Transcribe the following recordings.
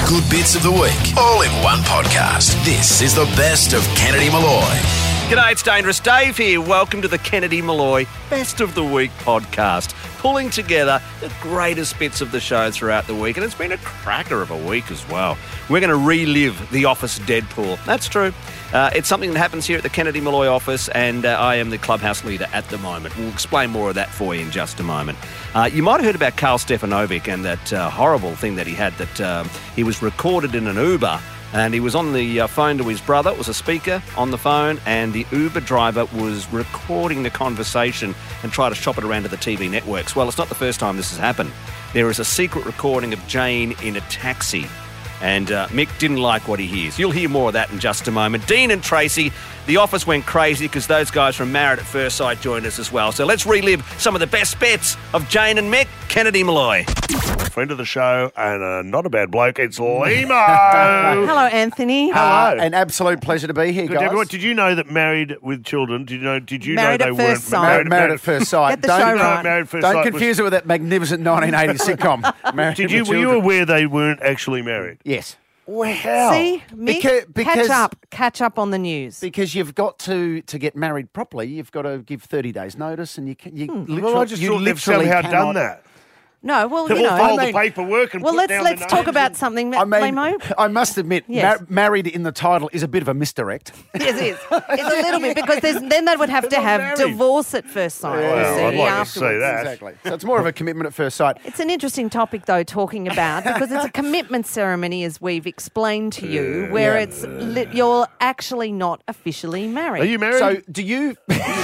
good bits of the week, all in one podcast. This is the best of Kennedy Malloy. G'day, it's Dangerous Dave here. Welcome to the Kennedy Malloy Best of the Week podcast, pulling together the greatest bits of the show throughout the week, and it's been a cracker of a week as well. We're going to relive The Office Deadpool. That's true. It's something that happens here at the Kennedy Malloy office, and I am the clubhouse leader at the moment. We'll explain more of that for you in just a moment. You might have heard about Karl Stefanovic and that horrible thing that he had, that he was recorded in an Uber. And he was on the phone to his brother. It was a speaker on the phone, and the Uber driver was recording the conversation and tried to shop it around to the TV networks. Well, it's not the first time this has happened. There is a secret recording of Jane in a taxi, and Mick didn't like what he hears. You'll hear more of that in just a moment. Dean and Tracy, the office went crazy because those guys from Married at First Sight joined us as well. So let's relive some of the best bits of Jane and Mick. Kennedy Malloy. Friend of the show and not a bad bloke, it's Limo. Hello, Anthony. Hello. An absolute pleasure to be here, Good, guys. everyone. Did you know that Married with Children? Did you Married know at they First weren't Sight. Married at First Sight. Get the show right. Married at First Don't Sight confuse it with that magnificent 1980s sitcom. Married Were with you Children. aware they weren't actually married? Yes. Wow. See, Mick, Because- catch up on the news. Because you've got to get married properly, you've got to give 30 days notice, and you literally, Well, I just you thought they've literally somehow cannot- done that. No, well, They've you all know. filed the paperwork and Well, put down let's the talk names about and- something, I mean, Limo. I must admit, Yes. married in the title is a bit of a misdirect. Yes, it is. It's a little bit, because then they would have to They're not have married. divorce at first sight. Well, you see, I'd like to afterwards. see that. Exactly. So it's more of a commitment at first sight. It's an interesting topic, though, talking about, because it's a commitment ceremony, as we've explained to you, where you're actually not officially married. Are you married? So do you...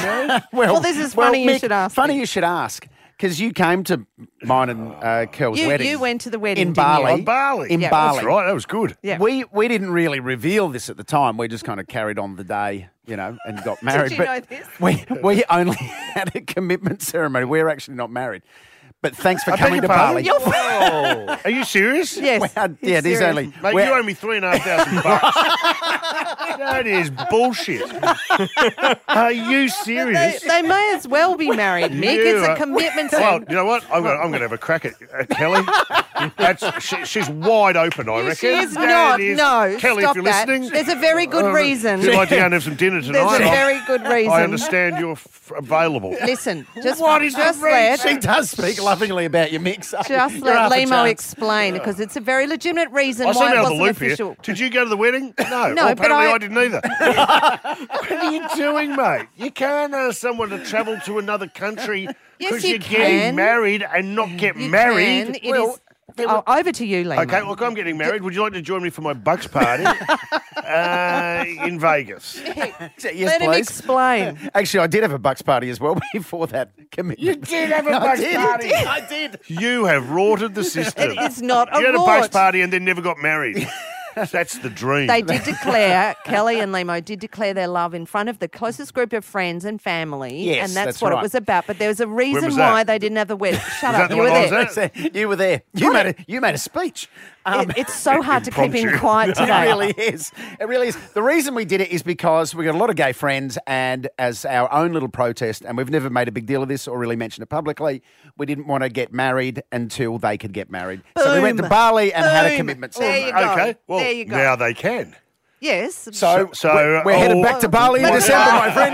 Well, this is funny you Mick, should ask Funny me. you should ask, because you came to mine and Kel's wedding. You went to the wedding, in didn't you? Bali. On Bali. In Yeah. Bali. That's right. That was good. Yeah. We didn't really reveal this at the time. We just kind of carried on the day, and got married. you but know this? we only had a commitment ceremony. We're actually not married. But thanks for I beg coming your to pardon? Bali. Oh, are you serious? Yes. Yeah, he's it is serious. only. Mate, we're- you owe me $3,500. That is bullshit. Are you serious? They may as well be married, Mick. It's a commitment. Well, you know what? I'm going to have a crack at Kelly. She's wide open, I reckon. She is That not. is- No, Kelly, stop if you're that. listening. There's a very good reason. If you'd like to go and have some dinner tonight, There's a very good reason. I understand you're available. Listen, just What is the just reason? let She does speak lovingly about your mix. just You're let half a Limo chance. explain, because it's a very legitimate reason I why seem it out of the wasn't loop official. here. Did you go to the wedding? No. No, Well, but apparently I- I didn't either. What are you doing, mate? You can't ask someone to travel to another country Yes, because you you're getting can. married and not get You married. can. It is- over to you, Limo. Okay, look, I'm getting married. Would you like to join me for my Bucks party in Vegas? Yes, Let him please. explain. Actually, I did have a Bucks party as well before that commitment. You did have a I Bucks did. party. I did. You have rorted the system. It is not a You had a Bucks rort. party and then never got married. That's the dream. They did declare, Kelly and Limo did declare their love in front of the closest group of friends and family. Yes, and that's that's what right. it was about. But there was a reason was that? why they didn't have the wedding. Shut that up, the you were one I was there. at? You were there. You made a speech. It's so hard to keep him Impromptu. quiet It today. really is. It really is. The reason we did it is because we got a lot of gay friends, and as our own little protest, and we've never made a big deal of this or really mentioned it publicly, we didn't want to get married until they could get married. So we went to Boom. Bali and had a Boom. commitment There you ceremony. go. Okay, well, There you go. now they can. Yes. So, So, we're headed back to Bali in what- December, my friend.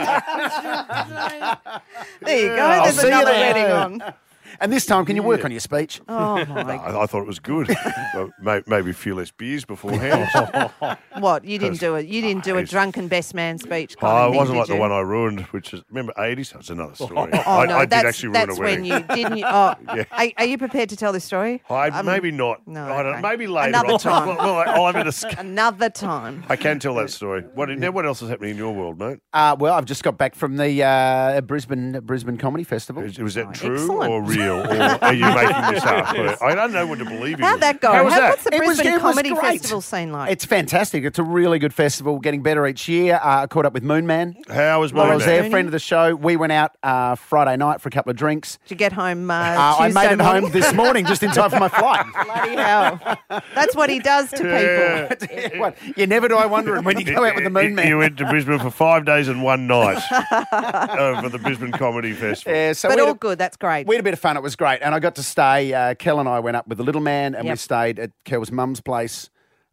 There you go. I'll There's see you another there. wedding on. And this time, can you work on your speech? Oh, my. I thought it was good. Well, maybe a few less beers beforehand. What? You didn't do it. You didn't do a drunken best man speech. Oh, Kind of it thing, wasn't did like the you? one I ruined, which is, remember 80s? That's another story. Oh, no, I did that's, actually ruin that's a when wedding. you didn't. Oh, Yeah. are you prepared to tell this story? Maybe not. no, I don't, okay. maybe later. Another I'll tell- time. Well, I'll have it Another time. I can tell that story. What else is happening in your world, mate? Well, I've just got back from the Brisbane Comedy Festival. Was that true excellent. or real? Or are you making this up? I don't know what to believe in. How'd that go? How was that? What's the It was- Brisbane it was Comedy great. Festival scene like? It's fantastic. It's a really good festival, getting better each year. I caught up with Moon Man. How was While I Moon was Man? there, friend of the show. We went out Friday night for a couple of drinks. Did you get home I Tuesday made it morning? home this morning just in time for my flight. Bloody hell. That's what he does to people. What? You never die wondering when you go out with the Moon Man. You went to Brisbane for 5 days and 1 night for the Brisbane Comedy Festival. Yeah, so But we all had, good. That's great. we had a bit of fun. It was great. And I got to stay, Kel and I went up with the little man and we Yep. stayed at Kel's mum's place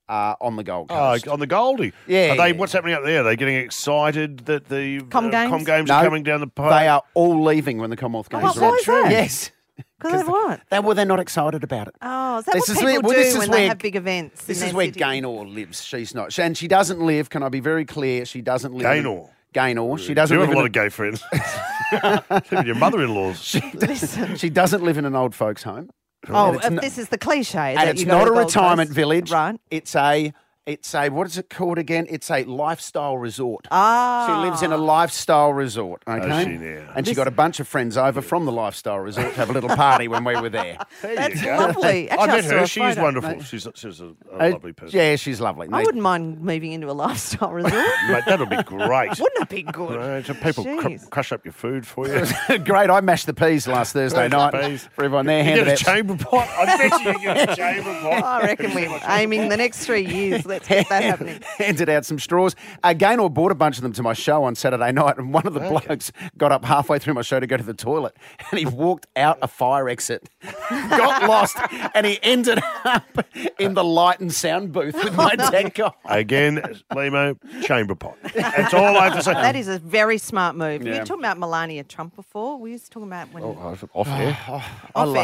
on the Gold Oh, Coast. on the Goldie. Yeah, Are they? yeah. What's happening up there? Are they getting excited that the Com games? are No, coming down the pipe? They are all leaving when the Commonwealth Games what- are on. why is that? Yes. Because of what? They're not excited about it. Oh, is that This what is people where- well, this do is when where- they have big events? This in is their where city? Gaynor lives. She's not. And she doesn't live, can I be very clear? She doesn't live Gaynor? Gaynor. She doesn't You have live a lot in of gay friends. Even your mother-in-law's. Listen. She doesn't live in an old folks' home. Oh, And it's not- this is the cliche. And that it's you go not to a Gold retirement Coast. village. Right. It's a what is it called again? It's a lifestyle resort. Ah. She lives in a lifestyle resort, okay? she now? And she got a bunch of friends over from the lifestyle resort to have a little party when we were there. There That's you go. lovely. I Actually, met saw her. a She is photo. wonderful. She's a lovely person. Yeah, she's lovely. I wouldn't mind moving into a lifestyle resort. Mate, that'll be great. Wouldn't it be good? Right, so people Jeez. crush up your food for you. Great. I mashed the peas last Thursday night Peas. for everyone there. You Handed get a out chamber pot. I bet you get a chamber pot. I reckon we're aiming the next 3 years. Let's get that happening. handed out some straws. Gaynor bought a bunch of them to my show on Saturday night, and one of the blokes got up halfway through my show to go to the toilet, and he walked out a fire exit, got lost, and he ended up in the light and sound booth with my tech guy. Again, Limo, chamber pot. That's all I have to say. That is a very smart move. We Yeah. were talking about Melania Trump before. We used to talk about when Off air. off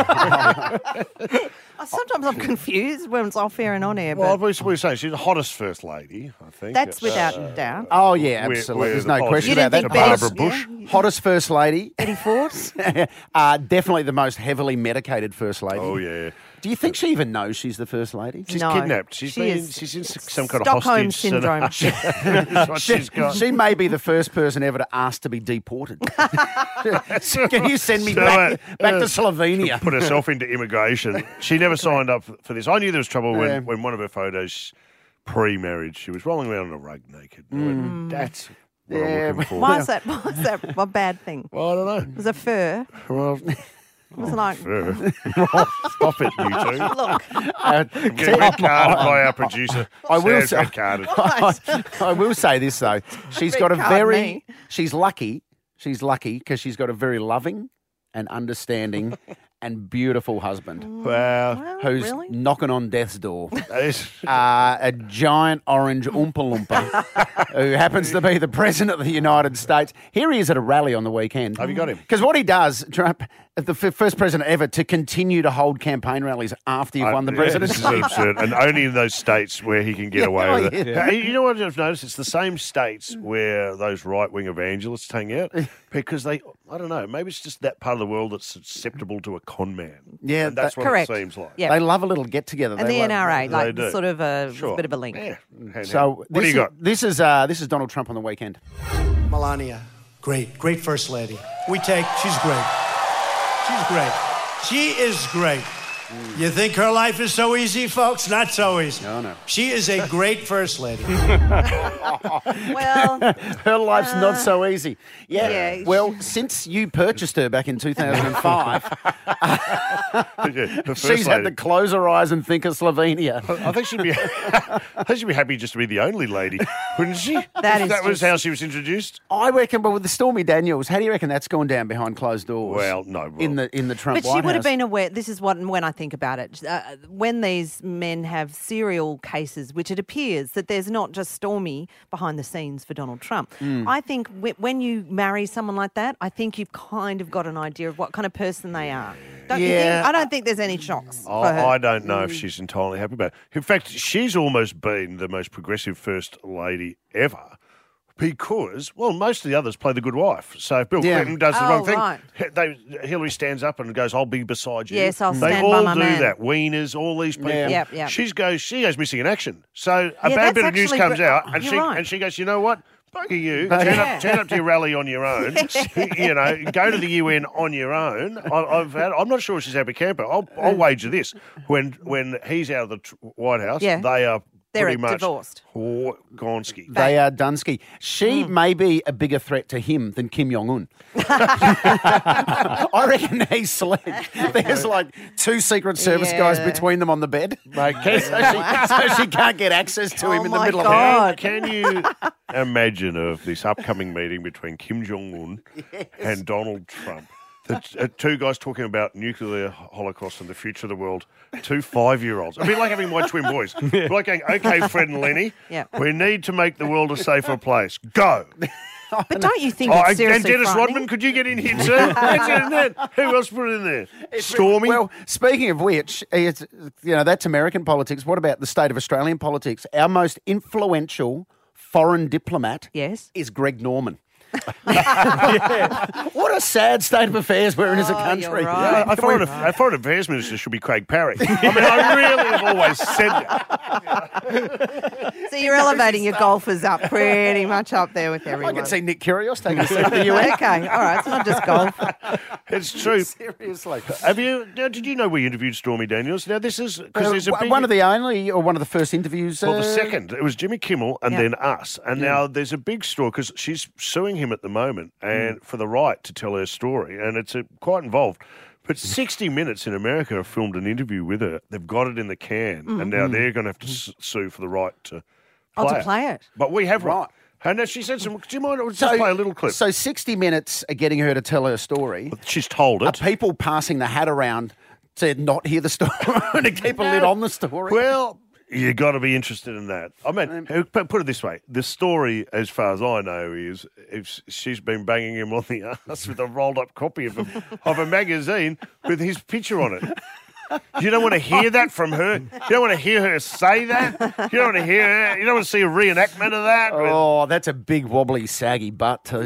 air. Sometimes I'm confused when it's off air and on air, Well, but we're saying she's the hottest first lady, I think. that's without a doubt. Oh, yeah, We're- absolutely. we're There's the no politicians. question You about didn't that. think Barbara Betty- Bush. yeah, Hottest first lady. Betty Ford? Definitely the most heavily medicated first lady. Oh, yeah. Do you think she even knows she's the first lady? She's No. kidnapped. She's She is in some kind of Stockholm hostage syndrome. That's what she's got. She may be the first person ever to ask to be deported. Can you send me So, back to to Slovenia? put herself into immigration. She never signed up for this. I knew there was trouble Yeah. when one of her photos pre-marriage, she was rolling around on a rug naked. I went, that's what Yeah, I'm looking for. Why is that? Why is that a bad thing? Well, I don't know. Was it fur? Well, It was like, stop it, you two. look, Get red carded by our producer. I will Sam's say- red carded. I will say this though, she's got a Red card very, me. she's lucky because she's got a very loving and understanding and beautiful husband Wow. well, who's really? knocking on death's door. That is- A giant orange Oompa Loompa who happens to be the President of the United States. Here he is at a rally on the weekend. Have you got him? Because what he does, Trump, the first president ever to continue to hold campaign rallies after you've won the Yeah, this presidency. is absurd. And only in those states where he can get Yeah, away oh, with it. yeah. Hey, you know what I've noticed? It's the same states where those right-wing evangelists hang out because I don't know, maybe it's just that part of the world that's susceptible to a con man. Yeah, and that's what Correct. it seems like. Yeah. They love a little get together. and the NRA, they like do. sort of a Sure. bit of a link. Yeah. So what do you got? This is Donald Trump on the weekend. Melania, great first lady. She's great. She's great. She is great. You think her life is so easy, folks? Not so easy. No. She is a great first lady. Well, Her life's not so easy. Yeah. Yeah. Well, since you purchased her back in 2005, Yeah, the first she's had lady. to close her eyes and think of Slovenia. I think she'd be. I think she'd be happy just to be the only lady, wouldn't she? That If is that was just- how she was introduced. I reckon, but with the Stormy Daniels, how do you reckon that's gone down behind closed doors? Well, no, well- in the Trump but she White would have House? been aware. This is what when I think about it, when these men have serial cases, which it appears that there's not just Stormy behind the scenes for Donald Trump. Hmm. I think when you marry someone like that, I think you've kind of got an idea of what kind of person they are. Don't you Yeah. think? I don't think there's any shocks for her. I don't know if she's entirely happy about it. In fact, she's almost been the most progressive first lady ever. Because, well, most of the others play the good wife. So if Bill Yeah. Clinton does the Oh, wrong thing, right. Hillary stands up and goes, "I'll be beside you." Yes, I'll they stand all by my do man. that. Wieners, all these people. Yeah. Yep. She goes missing in action. So a Yeah, bad that's bit of news actually comes br- out, and you're she right. and she goes, "You know what? Bugger you! Yeah. Turn up to your rally on your own. You know, go to the UN on your own." I'm not sure she's happy camper. I'll wager this: when he's out of the White House, Yeah. they are They're pretty much divorced. Gonski. They are Dunsky. She Hmm. may be a bigger threat to him than Kim Jong Un. I reckon he's slick. There's like 2 Secret Service guys Yeah. between them on the bed, Mate, so she can't get access to him Oh in the my middle God. of Can you imagine of this upcoming meeting between Kim Jong Un and Donald Trump? Two guys talking about nuclear holocaust and the future of the world. 2 5-year-olds. A bit like having my twin boys. Like going, okay, Fred and Lenny, Yeah. we need to make the world a safer place. Go. But don't you think Oh, it's and seriously Dennis frightening? Rodman, could you get in here too? Let's get in there. Who else put it in there? Stormy. Well, speaking of which, it's, that's American politics. What about the state of Australian politics? Our most influential foreign diplomat Yes. is Greg Norman. What a sad state of affairs we're in as a Oh, country. you're right. Our foreign affairs minister should be Craig Parry. I mean, I really have always said that. So you're elevating your golfers up pretty much up there with I everyone. can see Nick Kyrgios taking a seat at the UN. Okay, all right. It's not just golf. It's true. Seriously. Did you know we interviewed Stormy Daniels? Now, this is because there's a big... One of the only, or one of the first interviews. Well, the second. It was Jimmy Kimmel and then us. And now there's a big story because she's suing him at the moment and for the right to tell her story. And it's quite involved. But 60 Minutes in America have filmed an interview with her. They've got it in the can. And now they're going to have to sue for the right to play it. But we have Right. And now she said some... Do you mind just play a little clip? So 60 Minutes are getting her to tell her story. She's told Are it. people passing the hat around to not hear the story and to keep a lid on the story? Well, you got to be interested in that. I mean, put it this way: the story, as far as I know, is she's been banging him on the ass with a rolled-up copy of a magazine with his picture on it. You don't want to hear that from her. You don't want to hear her say that. You don't want to hear her. You don't want to see a reenactment of that. Oh, that's a big wobbly, saggy butt too.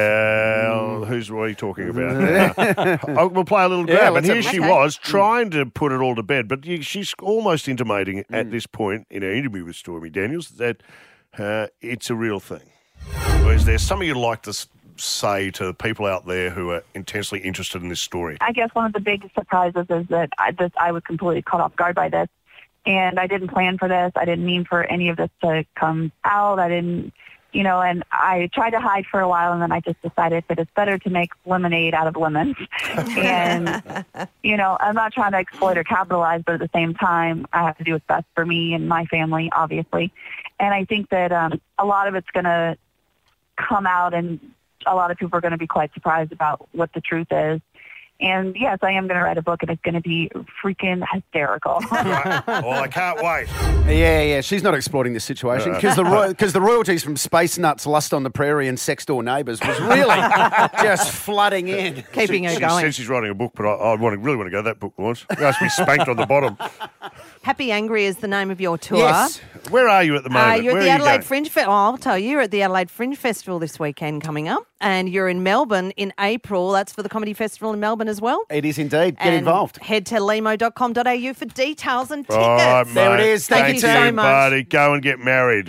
Well, who's what are you talking about? We'll play a little grab. let's And here have a she was trying to put it all to bed, but she's almost intimating at this point in our interview with Stormy Daniels that it's a real thing. Or is there something you'd like to say to people out there who are intensely interested in this story? I guess one of the big surprises is that I was completely caught off guard by this. And I didn't plan for this. I didn't mean for any of this to come out. I didn't, and I tried to hide for a while, and then I just decided that it's better to make lemonade out of lemons. And, I'm not trying to exploit or capitalize, but at the same time, I have to do what's best for me and my family, obviously. And I think that a lot of it's going to come out, and a lot of people are going to be quite surprised about what the truth is. And yes, I am going to write a book, and it's going to be freaking hysterical. Right. Well, I can't wait. Yeah. She's not exploiting this situation because the royalties from Space Nuts, Lust on the Prairie, and Sex Door Neighbours was really just flooding in. Keeping her She going. said she's writing a book, but I really want to go to that book launch. It has to be spanked on the bottom. Happy Angry is the name of your tour. Yes. Where are you at the moment? You're Where at the are you Adelaide going? Fringe Festival. I'll tell you, you're at the Adelaide Fringe Festival this weekend coming up. And you're in Melbourne in April. That's for the Comedy Festival in Melbourne as well. It is indeed. Get And involved. Head to limo.com.au for details and tickets. All right, There it mate. is. Thank you so much. buddy. Go and get married.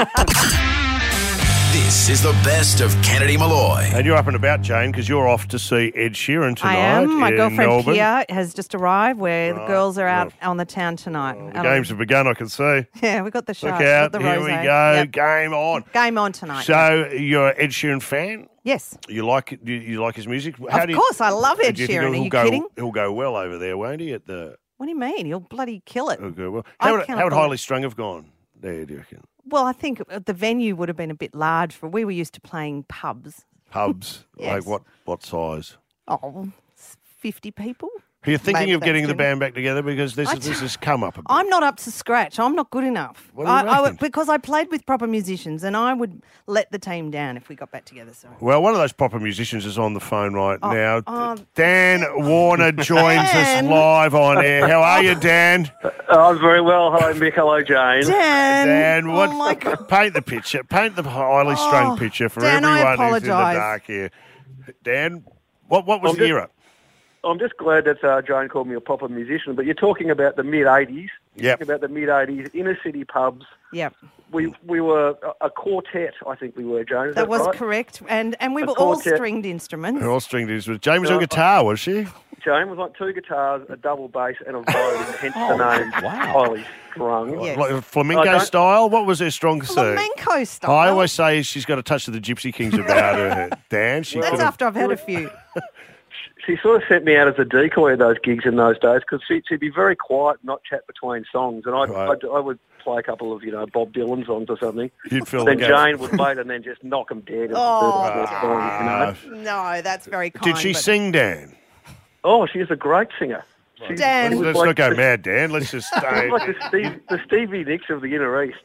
This is the best of Kennedy Malloy. And you're up and about, Jane, because you're off to see Ed Sheeran tonight. I am. My in girlfriend Melbourne. Pia has just arrived where the girls are out well. on the town tonight. The games have begun, I can see. Yeah, we got the shots. Look out. The Here we rosé. go. Yep. Game on. Game on tonight. So you're an Ed Sheeran fan? yes. You like his music? Of course, I love Ed do you think Sheeran. Are he'll you go, kidding? He'll go well over there, won't he? At the What do you mean? He'll bloody kill it. he'll go well. I How would cannot believe- Highly Strung have gone there? Do you reckon? Well, I think the venue would have been a bit large for. We were used to playing pubs. Pubs Yes. like what size? Oh, 50 people. Are you thinking Maybe of getting that's the band back together because this has come up a bit? I'm not up to scratch. I'm not good enough. What do you reckon? Because I played with proper musicians, and I would let the team down if we got back together. So. Well, one of those proper musicians is on the phone right now. oh, Dan Warner joins Dan. us live on air. How are you, Dan? I'm very well. Hello, Mick. Hello, Jane. Dan, Dan, what? oh my God. Paint the picture. Paint the highly strung picture for Dan, I everyone who's in the apologise. dark here. Dan, what was I'm the just- era? I'm just glad that Jane called me a proper musician, but you're talking about the mid-'80s. You're Yep. talking about the mid-'80s, inner-city pubs. Yep, We were a quartet, I think we were, Jane. Is that was right? correct. And we A were all quartet. stringed instruments. All stringed is with James on guitar, was she? Jane was like 2 guitars, a double bass, and a violin, hence the name Highly Strung. Yes. Like flamenco I don't- style? What was her strong suit? Flamenco style. I always say she's got a touch of the Gypsy Kings about her. Dan, she That's could have... after I've had a few. She sort of sent me out as a decoy at those gigs in those days because she'd be very quiet, not chat between songs, and I would play a couple of Bob Dylan songs or something. You'd feel then Jane would wait and then just knock them dead. No, that's very kind. Did she sing, Dan? Oh, she's a great singer. Dan. Let's not go mad, Dan. Let's just stay. Like the Stevie Nicks of the Inner East.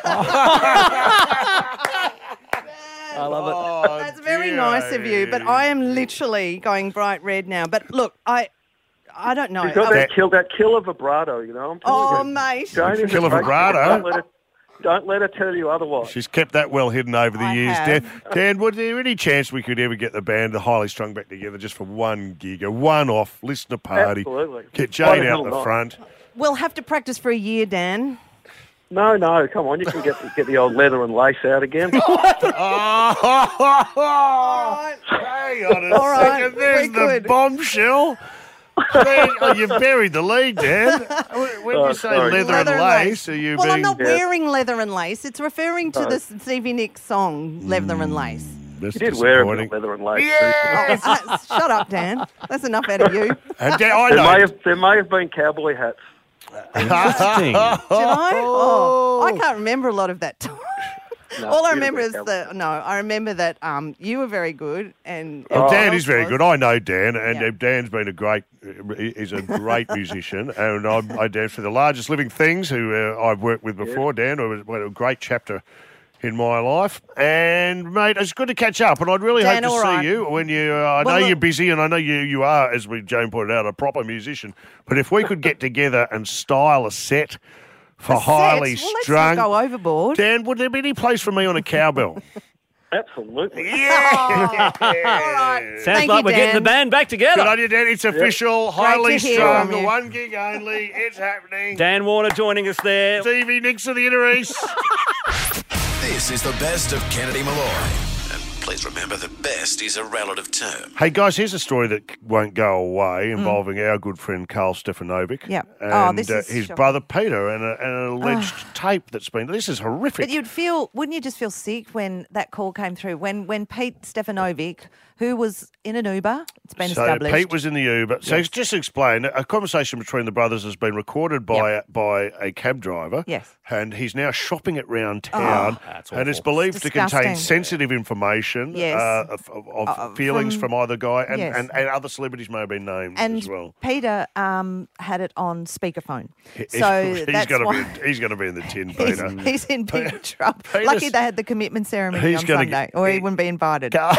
I love it. Oh, That's very nice of you, but I am literally going bright red now. But look, I don't know. She's got that killer vibrato, I'm telling you. Mate. Jane is Killer a great vibrato? singer. Don't let her tell you otherwise. She's kept that well hidden over the I years. have. Dan, was there any chance we could ever get the band, the Highly Strung, back together just for one gig, a one-off listener party? Absolutely. Get Why Jane the out hell the not? front. We'll have to practice for a year, Dan. No, come on. You can get the old leather and lace out again. Hang on a All right, second. There's we're the good. bombshell. You've buried the lead, Dan. When you say sorry. leather and lace, are you Well, being... I'm not wearing leather and lace. It's referring to the Stevie Nicks song, Leather and Lace. That's You did wear a bit disappointing. of leather and lace. Yes! Shut up, Dan. That's enough out of you. Did And Dan, I know. There may have been cowboy hats. Interesting. I? Oh, I can't remember a lot of that time. No, All I you'd remember have is been I remember that you were very good and Well, Dan everyone is very else good. was. I know Dan, and Yeah. Dan's been is a great musician, and I danced for the Largest Living Things, who I've worked with before. Dan, it was a great chapter in my life, and mate, it's good to catch up, and I'd really Dan, hope to all right. see you when you. I know look- you're busy, and I know you are, as Jane pointed out, a proper musician. But if we could get together and style a set for A set? Highly Well, let's Strung, not go overboard. Dan, would there be any place for me on a cowbell? Absolutely. Yeah. All right. Sounds Thank like you, we're getting the Dan. band back together. Good on you, Dan. It's official. Highly to hear Strung. from you. One gig only. It's happening. Dan Warner joining us there. Stevie Nicks of the Inner East. This is the best of Kennedy Malloy. And please remember that best is a relative term. Hey, guys, here's a story that won't go away involving our good friend Carl Stefanovic. Yeah. And Oh, this is his shocking. brother Peter and an alleged tape that's been... This is horrific. But wouldn't you just feel sick when that call came through? When Pete Stefanovic, who was in an Uber, it's been So established. Pete was in the Uber. So just to explain, a conversation between the brothers has been recorded by a cab driver. Yes. And he's now shopping it round town. That's and it's awful. believed It's to contain disgusting. sensitive information Yes. of feelings from either guy. And, Yes. and other celebrities may have been named and as well. Peter had it on speakerphone. He's So that's gonna why he's going to be in the tin, he's, Peter. he's in big trouble. Peter's- Lucky they had the commitment ceremony He's on gonna Sunday, get- or he wouldn't be invited. yeah.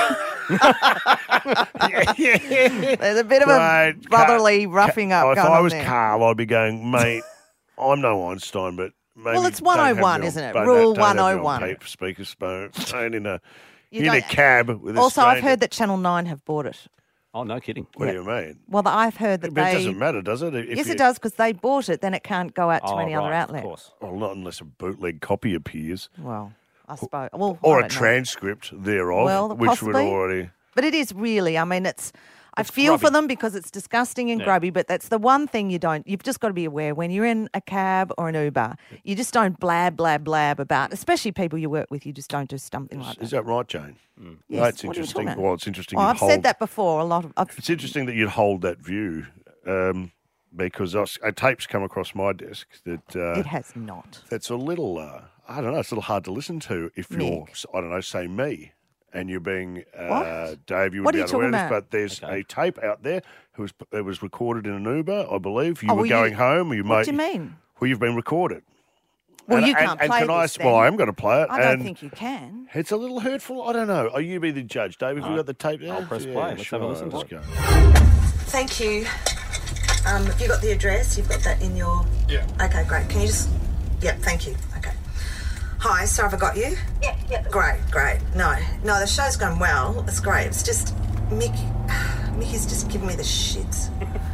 There's a bit of Right. a brotherly roughing up If going I on was there. Carl, I'd be going, mate, I'm no Einstein, but maybe Well, it's don't have 101, me on- isn't it? don't Rule don't have me on 101. Speaker phone in a You in a don't- cab with a Also, I've stranger. heard that Channel 9 have bought it. Oh, no kidding. What do you mean? Well, I've heard that But it they... doesn't matter, does it? If Yes, you- it does, because they bought it, then it can't go out to Oh, any other right, outlet. Of course. Well, not unless a bootleg copy appears. Well, I suppose. Well, Or I a don't know. transcript thereof, Well, which possibly. would already... But it is really, I mean, I feel for them because it's disgusting and grubby, but that's the one thing you've just got to be aware when you're in a cab or an Uber, you just don't blab about, especially people you work with, you just don't do something like Is that. that right, Jane? Yes, That's what are you interesting. talking about? Well, it's interesting. Oh, you'd I've hold- said that before a lot. It's interesting that you'd hold that view because a tape's come across my desk that It has not. that's a little, I don't know, it's a little hard to listen to if you're, Nick. I don't know, say me, and you're being, What? Dave, you would What be are you able to wear talking this, about? but there's a tape out there it was recorded in an Uber, I believe. You Oh, were well, going you- home, or you What might, do you mean? well, you've been recorded. Well, And- you and- can't and play can this well, then. I am going to play it. I don't and think you can. it's a little hurtful. I don't know. You be the judge, Dave. Have you got the tape there? I'll press play. Let's have a listen to Let's it. go. Thank you. Have you got the address? You've got that in your... Yeah. Okay, great. Can you just... Yep, thank you. Okay. Hi, so have I got you? Yeah. Great. No, the show's going well. It's great. It's just... Mickey's just giving me the shits.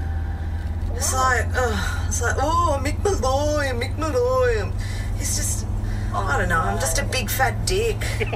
It's like, Mick Malloy. He's just... I don't know. I'm just a big fat dick.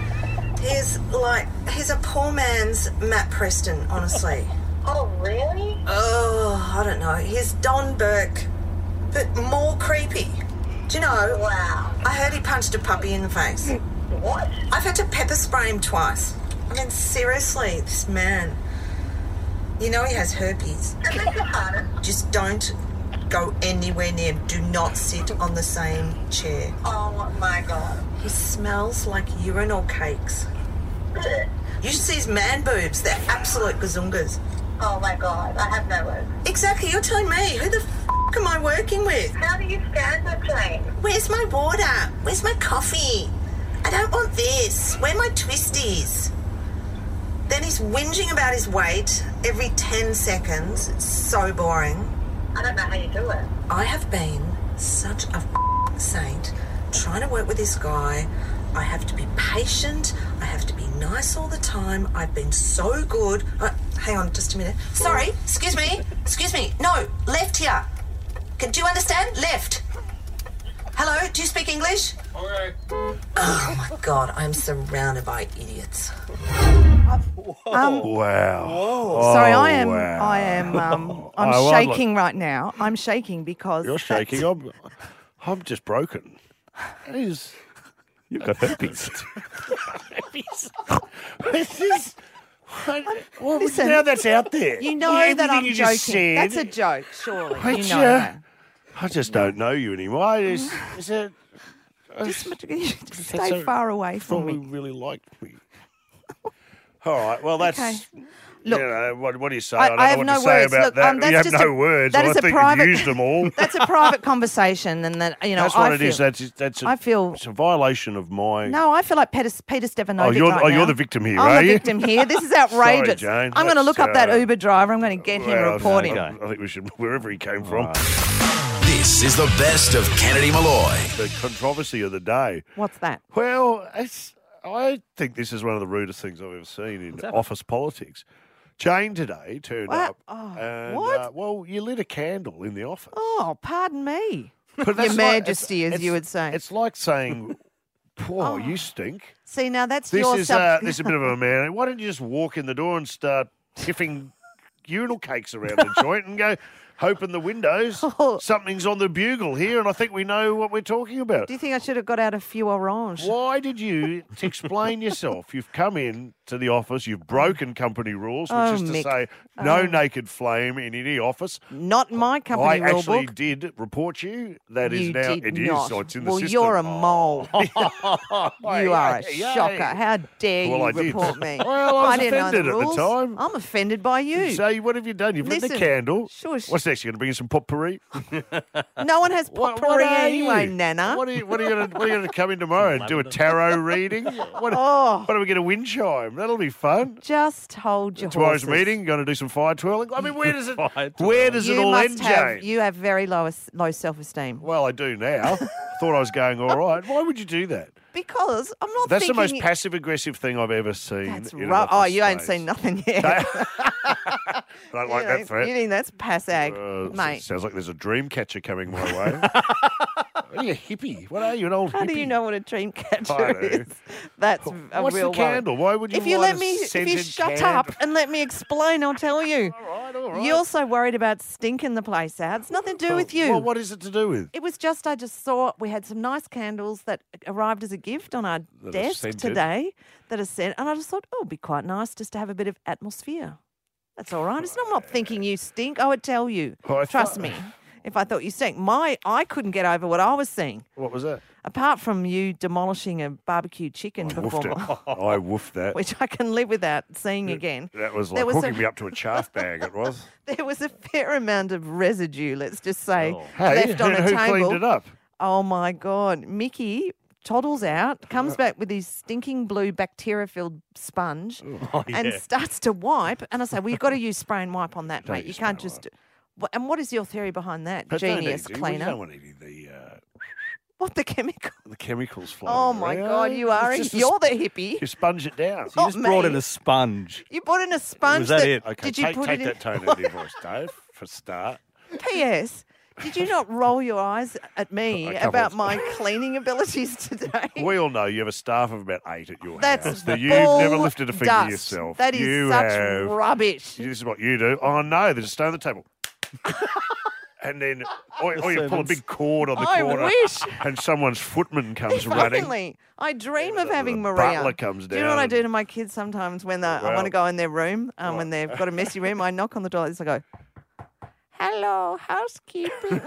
He's a poor man's Matt Preston, honestly. Oh, really? Oh, I don't know. He's Don Burke, but more creepy. Do you know? Wow. I heard he punched a puppy in the face. What? I've had to pepper spray him twice. I mean, seriously, this man. You know he has herpes. Just don't go anywhere near him. Do not sit on the same chair. Oh, my God. He smells like urinal cakes. You should see his man boobs. They're absolute gazungas. Oh, my God. I have no words. Exactly. You're telling me. Who the f*** am I working with? How do you stand the train? Where's my water? Where's my coffee? I don't want this. Where are my twisties? Then he's whinging about his weight every 10 seconds. It's so boring. I don't know how you do it. I have been such a saint trying to work with this guy. I have to be patient. I have to be nice all the time. I've been so good. Hang on just a minute. Sorry, excuse me. No, left here. Do you understand? Left. Hello, do you speak English? Okay. Oh my God, I'm surrounded by idiots. Wow. Sorry, Oh, I'm wow. I'm shaking right now. I'm shaking because You're shaking. I'm just broken. You've got herpes. Listen, now that's out there. You know Everything that I'm you just joking. said. That's a joke, surely. But You know that. I just don't know you anymore. Is it? Just stay far away from Probably me. really liked me. All right. Well, that's. Okay. Look, Look, you know, what do you say? I don't have know no what to say words. about Look, that. that's You have just no words. that Well, is I a think private- you've used them all. That's a private conversation, and that That's I what it feel, is. That's I feel. it's a violation of my. No, I feel like Peter Stefanovic you're right now. you're the victim here, I'm are the you? victim here. This is outrageous. Jane, I'm going to look that's, up that Uber driver. I'm going to get him, well, report him. I think we should, wherever he came from. This is the best of Kennedy Malloy. The controversy of the day. What's that? Well, I think this is one of the rudest things I've ever seen in office politics. Jane today turned What? up. Oh, And, what? Well, you lit a candle in the office. Oh, pardon me. But Your that's Majesty, as it's- you would say. It's like saying, "Poor, you stink." See, now that's This your is self. this is a bit of a man. Why don't you just walk in the door and start tiffing urinal cakes around the joint and go, open the windows. Something's on the bugle here, and I think we know what we're talking about. Do you think I should have got out a few orange? Why did you explain yourself? You've come in to the office, you've broken company rules, which is to Mick. say no naked flame in any office. Not in my company I rule actually book. did report you. That is You now did it is. not. So it's in the Well, system. you're a mole. You are a shocker. How dare Well, you I did. report me? Well, I was didn't know the offended at the rules. time. I'm offended by you. So what have you done? You've lit the Listen, candle. shush. What's next? You're going to bring in some potpourri? No one has What potpourri are anyway, you? Nana. What are you going to come in tomorrow and do a tarot reading? What do we get, a wind chime? That'll be fun. Just hold your Tomorrow's horses. meeting, going to do some fire twirling. I mean, where does it You all must end, have, Jane? You have very low self-esteem. Well, I do now. Thought I was going all right. Why would you do that? Because I'm not That's the thinking... most passive-aggressive thing I've ever seen. That's in an right. Oh, office you ain't space. seen nothing yet. Don't like that threat. You think that's passag, mate. Sounds like there's a dream catcher coming my way. Are you a hippie? What are you, an old hippie? How do you know what a dream I catcher do. is? That's a What's real the candle? Why would you If you light let a me, if you scented shut candle? up and let me explain, I'll tell you. All right. You're so worried about stinking the place out. It's nothing to do with you. Well, what is it to do with? It was just, I just saw we had some nice candles that arrived as a gift on our That are desk scented. today that are sent. And I just thought, oh, it'd be quite nice just to have a bit of atmosphere. That's all right. I'm not thinking you stink. I would tell you. Oh, I Trust thought- me. If I thought you stink. I couldn't get over what I was seeing. What was that? Apart from you demolishing a barbecue chicken I before, woofed it. I woofed that. which I can live without seeing again. That was There like was hooking a- me up to a chaff bag, it was. There was a fair amount of residue, let's just say, Hey, left on a who table. cleaned it up? Oh my God. Mickey toddles out, comes back with his stinking blue bacteria-filled sponge and starts to wipe. And I say, well, you've got to use spray and wipe on that, Don't mate. You use can't spray and just... And what is your theory behind that, But don't genius eat- cleaner? You don't want any of What, the chemical? the chemicals floating Oh my around. God, you are. It's just You're the hippie. You sponge it down. Oh, Just brought in mate. a sponge. You put in a sponge. Was that it? Okay, Did you take put it in? that tone out of your voice, Dave, for a start. P.S. Did you not roll your eyes at me A couple about of- my cleaning abilities today? We all know you have a staff of about 8 at your That's house. That you've bull never lifted a finger dust. yourself. That is you such have. rubbish. This is what you do. Oh no, there's a stone on the table. And then, or you pull a big cord on the I corner, wish. and someone's footman comes running. Finally, I dream of having the Maria. butler comes Do you know what down I do and- to my kids sometimes when I want to go in their room, when they've got a messy room? I knock on the door. I go, "Hello, housekeeping."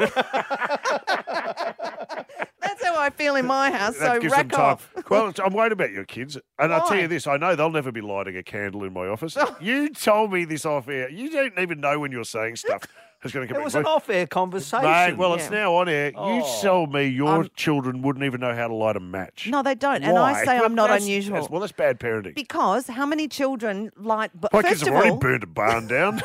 That's how I feel in my house. That So gives them rack time. off. Well, I'm worried about your kids. And I'll tell Why? you this, I know they'll never be lighting a candle in my office. You told me this off air. You don't even know when you're saying stuff. It's going to come It was an off-air conversation. Mate, well, it's Yeah. now on air. You told me your children wouldn't even know how to light a match. No, they don't. And Why? I say I'm not That's- unusual. Well, that's bad parenting. Because how many children light... But My first kids have of already all, burned a barn down.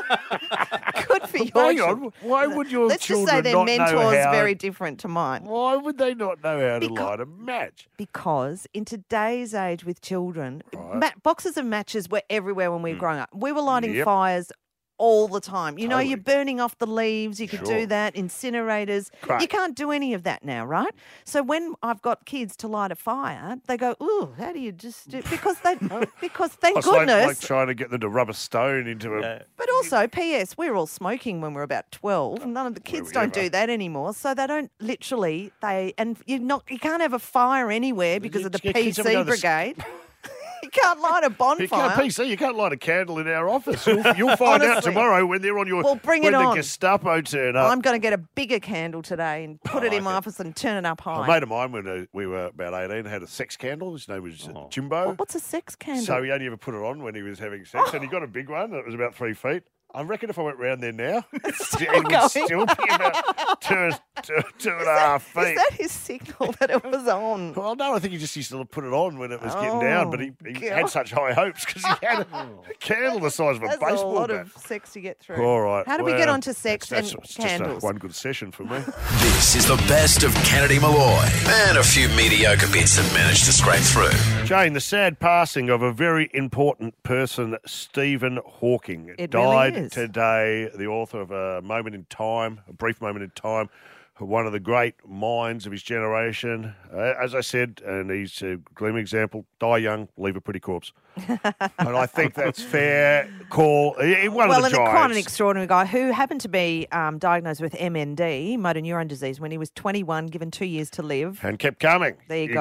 good for you. Hang on. Why would your Let's just children say their not know mentor's how... very different to mine. Why would they not know how to Because- light a match? Because in today's age with children, boxes of matches were everywhere when we were growing up. We were lighting Yep. fires all the time. You know, Totally. you're burning off the leaves. You could Sure. do that. Incinerators. Great. You can't do any of that now, right? So when I've got kids to light a fire, they go, "Ooh, how do you just do?" Because thank It's goodness. like trying to get them to rub a stone into a... But also, P.S., we were all smoking when we were about 12. None of the kids don't do that anymore. So they don't literally, and you can't have a fire anywhere because of the Yeah, kids haven't PC got the- brigade. You can't light a You bonfire. can't PC. You can't light a candle in our office. You'll find out Honestly. tomorrow when they're on your. Well, bring when it the on. Gestapo turn up. I'm going to get a bigger candle today and put it in my office and turn it up A high. mate of mine, when we were about 18, had a sex candle. His name was Jimbo. What's a sex candle? So he only ever put it on when he was having sex, and he got a big one. It was about 3 feet. I reckon if I went round there now, it would going. still be about two and a half feet. Is that his signal that it was on? Well, no, I think he just used to put it on when it was getting down, but he had God. such high hopes because he had a candle the size of a That's baseball a lot bat. of sex to get through. All right. How do we get well, onto sex that's and just candles? one good session for me. This is the best of Kennedy Malloy. And a few mediocre bits that managed to scrape through. Jane, the sad passing of a very important person, Stephen Hawking, It really died is. today. The author of A Moment in Time, A Brief Moment in Time, one of the great minds of his generation. As I said, and he's a gleaming example, die young, leave a pretty corpse. And I think that's fair call. One of the and giants. quite an extraordinary guy who happened to be diagnosed with MND, motor neuron disease, when he was 21, given 2 years to live. And kept coming. There you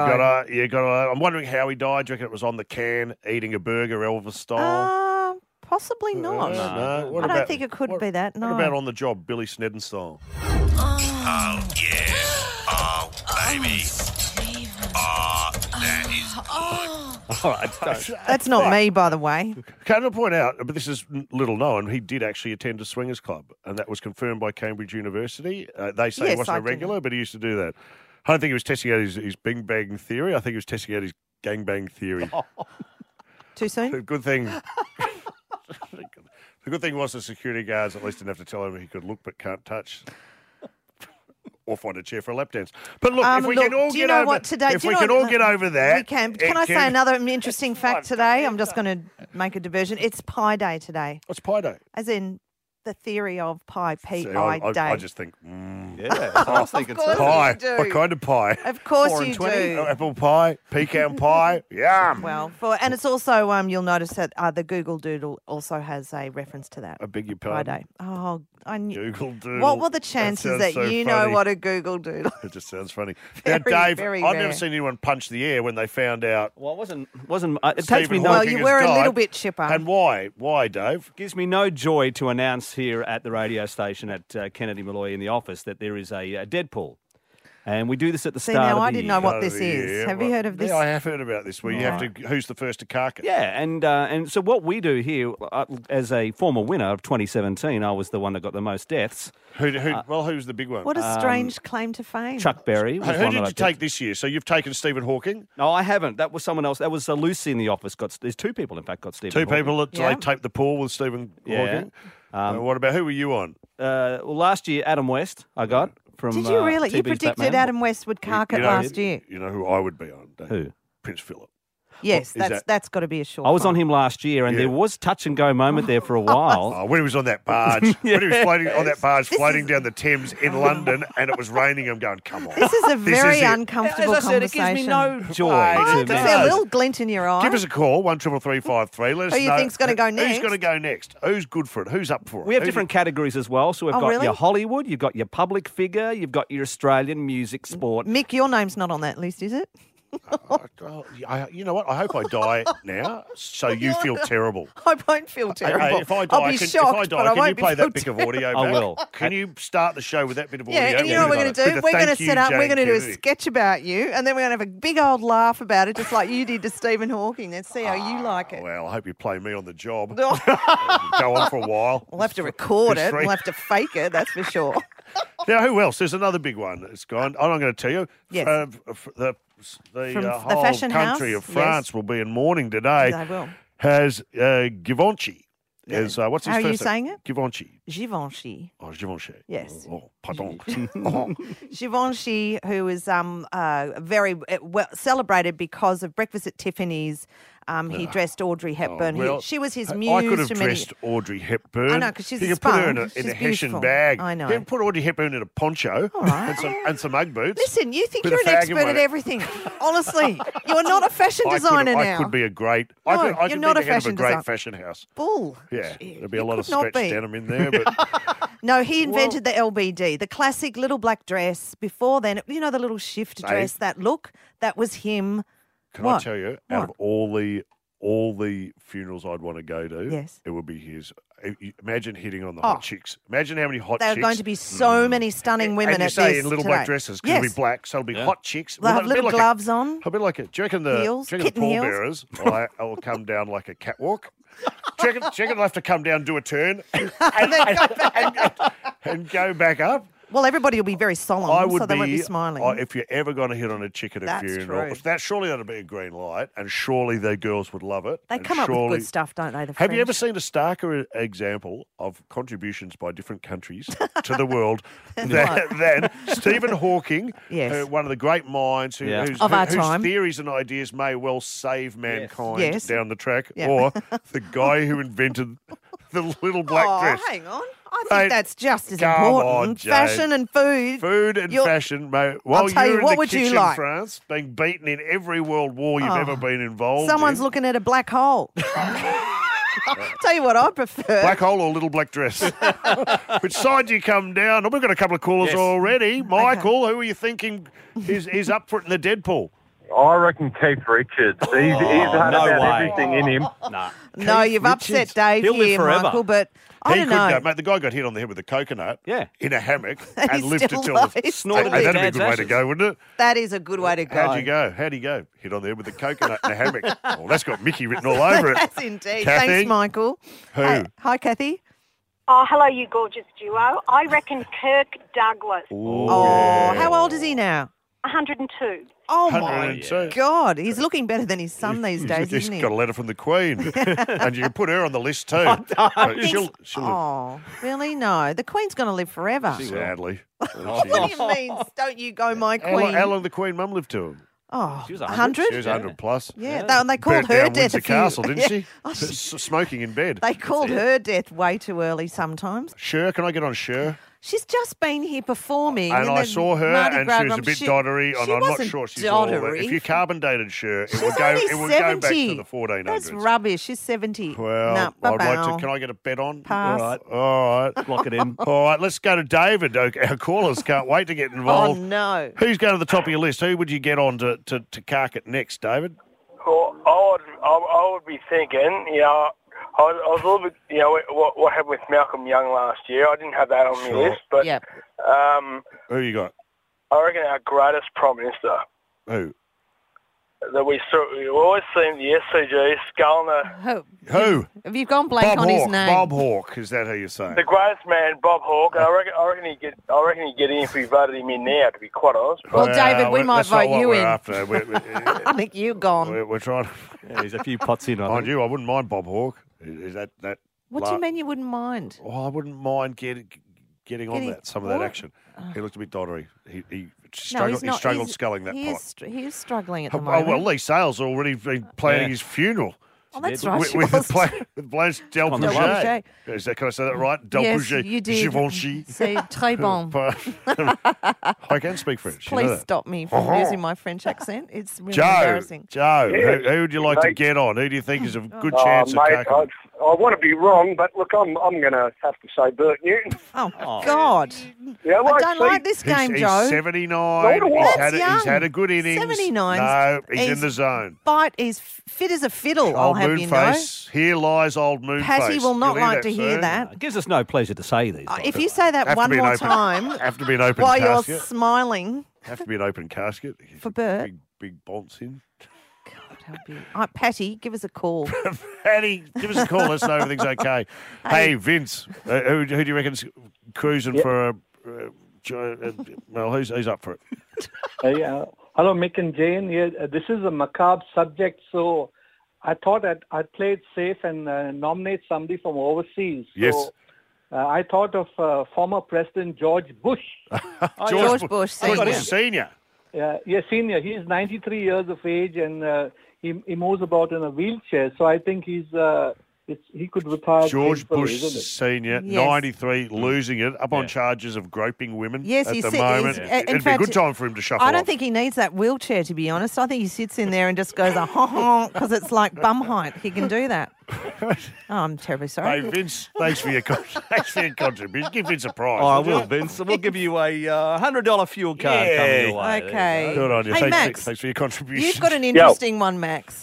You go. I'm wondering how he died. Do you reckon it was on the can, eating a burger, Elvis style? Possibly not. No. What I don't about- think it could what- be that. No. What about on the job, Billy Snedden style? Oh, yeah. Oh, baby. Oh, that is good. All right, don't. That's not me, by the way. Can I point out, but this is little known, he did actually attend a swingers club, and that was confirmed by Cambridge University. They say he Yes, wasn't I a do regular, know. but he used to do that. I don't think he was testing out his bing bang theory. I think he was testing out his gangbang theory. Too soon? The good thing. The good thing was the security guards at least didn't have to tell him he could look but can't touch. Or find a chair for a lap dance. But look, if we look, can all do you get know over, what today? if do you we know can what- all get over that, we can. Can I say another interesting fact today? I'm just going to make a diversion. It's Pi Day today, What's Pi Day? as in the theory of pi, See, P-I day. I just think Yeah, I was thinking course. so. pie. you do. What kind of pie? Of course 4 you and 20. do. Apple pie, pecan pie, yum. Well, and it's also you'll notice that the Google Doodle also has a reference to that. I beg your Pi pardon. Day. Oh, I knew. Google Doodle. What were the chances sounds that so you funny. know what a Google Doodle? It just sounds funny. Very, now, Dave, very I've rare. never seen anyone punch the air when they found out. Well, it wasn't. It takes Stephen me no. Well, Hawking you has were a died. little bit chipper. And why? Why, Dave? Gives me no joy to announce here at the radio station at Kennedy Malloy in the office that there is a Deadpool. And we do this at the See, start now of I the didn't year. know what this is. Have you heard of this? Yeah, I have heard about this. Where you have to, who's the first to cark it? Yeah, and so what we do here, as a former winner of 2017, I was the one that got the most deaths. Who's the big one? What a strange claim to fame. Chuck Berry was Who one did that I you take picked. this year? So you've taken Stephen Hawking. No, I haven't. That was someone else. That was Lucy in the office. There's two people, in fact, got Stephen Two Hawking. people that Yeah. they taped the pool with Stephen Yeah. Hawking. What about who were you on? Well, last year, Adam West, I got from Did you really? You TV's predicted Batman. Adam West would cark it You know- last year. You know who I would be on? Dave? Who? Prince Philip. Yes, Is that's got to be a short. I was on fight. him last year, and Yeah. there was touch and go moment there for a while. Oh, when he was on that barge, when he was floating on that barge, floating down the Thames in London, and it was raining, I'm going, come on. This is a very is it. uncomfortable As I said, it conversation. gives me no joy. Oh, I can see a little glint in your eye. Give us a call, 133353. Let us Who you know think's gonna go Who's next? going to go next? Who's good for it? Who's up for it? We have Who different categories as well. So we've Oh, got really? your Hollywood, you've got your public figure, you've got your Australian music, sport. Mick, your name's not on that list, is it? You know what? I hope I die now, so you feel terrible. I won't feel terrible. Hey, if I die, I'll be if shocked, I die, but I can you won't play feel that bit of terrible. audio I back? will. Can you start the show with that bit of audio? Yeah, and you know what we're going to do? With a We're going to thank you, set up, we're Jane going to do a Kennedy. sketch about you, and then we're going to have a big old laugh about it, just like you did to Stephen Hawking. Let's see how you like it. Well, I hope you play me on the job. Go on for a while. We'll have to record It's it. free. We'll have to fake it, that's for sure. Now, who else? There's another big one that's gone. I'm not going to tell you. Yes. The From the whole fashion country house? of France Yes. will be in mourning today. They will. Has Givenchy. What's his How are first you name? saying it? Givenchy. Givenchy. Oh, Givenchy. Yes. Oh, pardon. Givenchy, who is very well celebrated because of Breakfast at Tiffany's. He dressed Audrey Hepburn. Well, she was his muse. I could have to many- dressed Audrey Hepburn. I know, 'cause she's you a could put her spunk. in She's a Hessian beautiful. bag. I know. You can put Audrey Hepburn in a poncho and some Ugg boots. Listen, you think with you're a an fag in expert one. at everything. Honestly, you're not a fashion designer I now. could be a great. No, I you're could not be a the head of fashion a great designer. fashion house. Bull. Yeah, Shit, there'd be a lot you of could not stretched be. denim in there, but No, he invented the LBD, the classic little black dress. Before then, you know the little shift dress, that look? That was him. can What? I tell you, out of What? all the funerals I'd want to go to, Yes. it would be his. Imagine hitting on the hot chicks. Imagine how many hot There are chicks. going to be so many stunning women and you at say this in little today. black dresses, because it'll Yes. be black, so it'll be hot chicks. They'll have it'll be little like gloves on. A bit like it. Do you reckon the, Heels, do you reckon the kitten heels. pallbearers will come down like a catwalk? Do you reckon they'll have to come down, do a turn, and go back up? Well, everybody will be very solemn, I would so they won't be smiling. If you're ever going to hit on a chick at a That's funeral, true. surely that'd be a green light, and surely the girls would love it. They and come up with surely- good stuff, don't they? The Have you ever French? seen a starker example of contributions by different countries to the world than Stephen Hawking, Yes. one of the great minds Yeah. Of our whose time. theories and ideas may well save mankind Yes. down the track, Yeah. or the guy who invented the little black dress? hang on. I think Mate, that's just as come important. on, Jane. Fashion and food. Food and You're- fashion, mate. While tell you, you're in what the would you kitchen, like? France, being beaten in every world war you've Oh. ever been involved Someone's in. looking at a black hole. Tell you what I prefer. Black hole or little black dress? Which side do you come down? Oh, we've got a couple of callers Yes. already. Michael, who are you thinking is up for it in the Deadpool? I reckon Keith Richards. He's had no about way. everything in him. Nah. No, you've upset Dave He'll live here, forever. Michael, but I He don't could know. go, mate. The guy got hit on the head with a coconut in a hammock And and he's lived still to tell alive. the Snorted Hey, his that'd be a dad's good way to ashes. go, wouldn't it? That is a good way to go. How'd you go? How'd he go? Hit on there with a coconut in a hammock. Oh, that's got Mickey written all over it. That's indeed. Kathy? Thanks, Michael. Who? Hi, Kathy. Oh, hello, you gorgeous duo. I reckon Kirk Douglas, Oh, how old is he now? 102. Oh, my 102. God. He's looking better than his son these days, He's isn't he? got a letter from the Queen. And you can put her on the list too. She'll Oh, really? No. The Queen's going to live forever. sadly. What do you mean? Don't you go, my Queen? How long did the Queen mum live to him? Oh, She was 100? She was 100 plus. Yeah, they called Burnt her down death Windsor a few... Castle, didn't Yeah. she? Oh, Smoking in bed. They called her death way too early sometimes. Sure, can I get on Sure? She's just been here performing. And in I the saw her, Mardi and Gras she was a Rump. bit She- doddery, and she I'm not wasn't sure she's all that. doddery. If you carbon dated Sure, it She's would go. only It would go back 70. to the 1400s. That's rubbish. She's 70. Well, Nah, I'd like ba-bow. to. Can I get a bet on? Pass. All right. All right. Lock it in. All right. Let's go to David. Our callers can't wait to get Oh, involved. no. Who's going to the top of your list? Who would you get on to cark it next, David? Well, I would be thinking, I was a little bit, what happened with Malcolm Young last year. I didn't have that on my Sure. list, but Yep. Who you got? I reckon our greatest Prime Minister Who? that we always seen the SCG sculling Who? Have you gone blank Bob on his Hawke. name? Bob Hawke. Is that how you say? the greatest man, Bob Hawke. And I reckon he'd get in if we voted him in now. To be quite honest, Well, David, we might that's not vote what you we're in. After. I think you've gone. We're trying. Yeah, he's a few pots in, I Mind think. you, I wouldn't mind Bob Hawke. Is that? What do you mean you wouldn't mind? Oh, I wouldn't mind getting on Getting- that. Some of that what? action. He looked a bit doddery. He He struggled sculling that pot. He is struggling at the Oh, moment. well, Lee Sales already been planning his funeral. Oh, that's right. With Blanche Delbouget. Can I say that right? Yes, you did. Givenchy. C'est très bon. I can speak French. Please you know that. stop me from using my French accent. It's really Joe, embarrassing. who would you like to get on? Who do you think is a good chance mate, of taking? I want to be wrong, but look, I'm going to have to say Bert Newton. Oh, God. Yeah, I don't like this game, Joe. He's 79. He's had a good innings. 79. No, he's in the zone. He's fit as a fiddle, I'll Old have you know. Moonface. Here lies old Moonface. Patty will not You'll like to hear soon. that. It gives us no pleasure to say these. If you say that Have to one be an more open- time Have to be an open while casket. you're smiling Have to be an open casket. for Bert. Big bonce in. Patty, give us a call. Patty, give us a call. Let us know everything's okay. Hey, Vince, who do you reckon's cruising for? Well, who's up for it? Hello, Mick and Jane. Yeah, this is a macabre subject, so I thought I'd play it safe and nominate somebody from overseas. Yes. So, I thought of former President George Bush. George Bush Senior. Yeah, senior. He's 93 years of age and he moves about in a wheelchair. So I think he could retire. George gracefully, Bush isn't it? Senior, Yes. 93, losing it, up on charges of groping women Yes, at he's the sit- moment. he's- in It'd be a fact, good time for him to shuffle I don't off. think he needs that wheelchair, to be honest. I think he sits in there and just goes, because it's like bum height. He can do that. Oh, I'm terribly sorry. Hey, Vince, thanks for your contribution. Give Vince a prize. Oh, I would you? will, Vince. We'll give you a $100 fuel card Yeah. coming your way. Okay. Good on you. Hey, Thanks, Max. thanks for your contribution. You've got an interesting one, Max.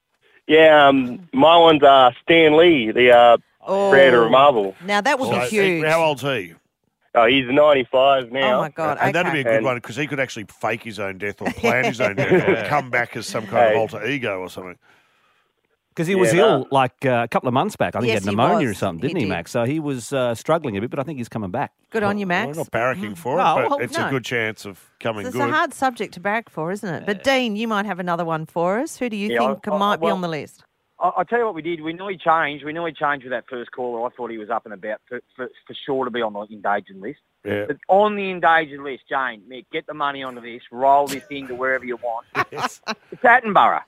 Yeah, my one's Stan Lee, the creator of Marvel. Now, that would be huge. How old's he? Oh, he's 95 now. Oh, my God. And that'd be a good And- one because he could actually fake his own death or plan his own death or come back as some kind of alter ego or something. Because he was ill like a couple of months back. I think Yes, he had he pneumonia was. or something, He didn't he, did. Max? So he was struggling a bit, but I think he's coming back. Good on you, Max. We're not barracking for it, No, but well, it's no. a good chance of coming It's good. a hard subject to barrack for, isn't it? But, Dean, you might have another one for us. Who do you think might be on the list? I'll tell you what we did. We nearly changed. with that first caller. I thought he was up and about for sure to be on the endangered list. Yeah. But on the endangered list, Jane, Mick, get the money onto this. Roll this thing to wherever you want. It's Attenborough.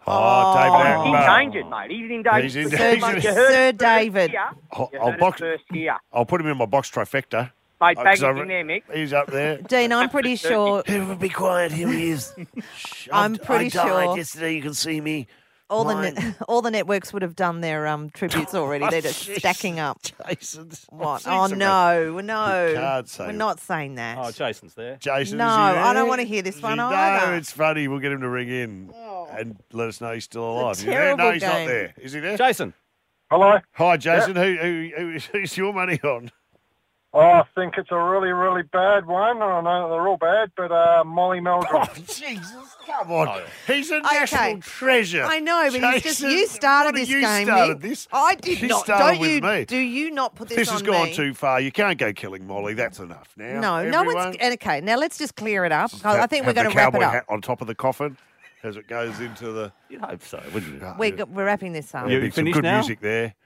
David He's Attenborough. endangered, mate. He's endangered. He's You endangered. heard Sir it first David. here. I'll You heard box- it first here. I'll put him in my box trifecta. Mate, bag 'cause it in there, Mick. He's up there. Dean, I'm pretty sure. Be quiet. Here he is. I'm pretty sure yesterday. You can see me. all the networks would have done their tributes already. They're just stacking up. Jason. What? Oh, no. You can't say We're it. not saying that. Oh, Jason's there. Jason, No, is he there? I don't want to hear this one No, either. it's funny. We'll get him to ring in and let us know he's still alive. It's a Is he there? No, terrible he's not game. there. Is he there? Jason. Hello. Hi, Jason. Who's your money on? Oh, I think it's a really, really bad one. I know they're all bad, but Molly Meldrum. Oh, Jesus. Come on. He's a national treasure. I know, but it's just Jason, you started what, this you game. started Mick. this. I did She not. started Don't with you? me. Do you not put this This on has gone me? too far. You can't go killing Molly. That's enough now. No one's okay. Now let's just clear it up. I think we're Have going the to wrap it cowboy up. hat on top of the coffin as it goes into the. You'd hope so, wouldn't you? We're wrapping this up. You Some finished good now? music there.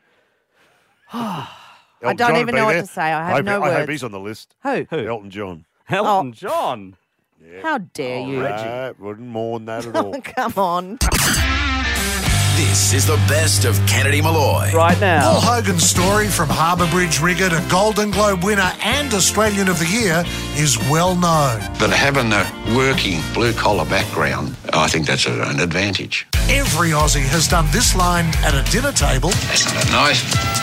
I don't even know what to say. I have no I hope words. he's on the list. Who? Elton John. Elton John. How dare you? Wouldn't mourn that at all. Come on. This is the best of Kennedy Malloy. Right now. Paul Hogan's story from Harbour Bridge rigger to Golden Globe winner and Australian of the Year is well known. But having a working blue-collar background, I think that's an advantage. Every Aussie has done this line at a dinner table. That's not a knife.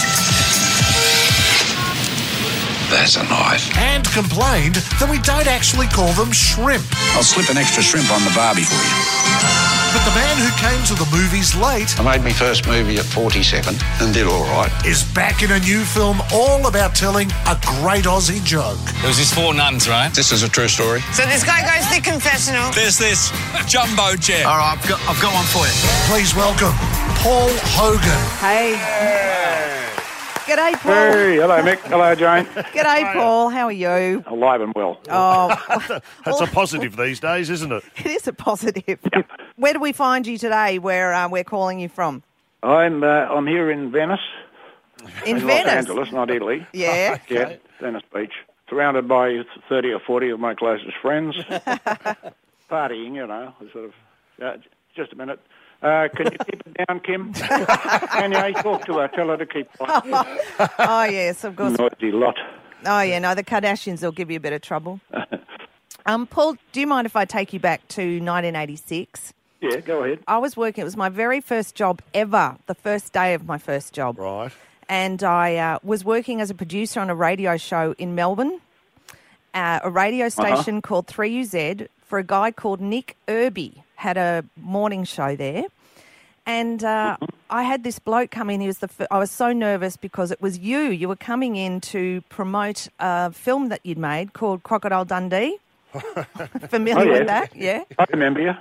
That's a knife. And complained that we don't actually call them shrimp. I'll slip an extra shrimp on the barbie for you. But the man who came to the movies late I made my first movie at 47 and did all right. is back in a new film all about telling a great Aussie joke. There was these four nuns, right? This is a true story. So this guy goes to the confessional. There's this jumbo jet. All right, I've got one for you. Please welcome Paul Hogan. Hey. G'day, Paul. Hey, hello, Mick. Hello, Jane. G'day, Paul. How are you? Alive and well. Oh, That's a positive these days, isn't it? it is a positive. Where do we find you today? Where we're calling you from? I'm here in Venice. In Los Venice? Angeles, not Italy. Yeah. Yeah, Venice Beach. surrounded by 30 or 40 of my closest friends, partying, sort of, just a minute. Can you keep it down, Kim? Can you talk to her? Tell her to keep quiet. Oh, yes, of course. Noisy lot. Oh, yeah, no, the Kardashians will give you a bit of trouble. Paul, do you mind if I take you back to 1986? Yeah, go ahead. I was working, it was my very first job ever, the first day of my first job. Right. And I was working as a producer on a radio show in Melbourne, a radio station called 3UZ, for a guy called Nick Irby, had a morning show there. And I had this bloke come in. I was so nervous because it was you. You were coming in to promote a film that you'd made called Crocodile Dundee. Familiar with that? Yeah. I remember you.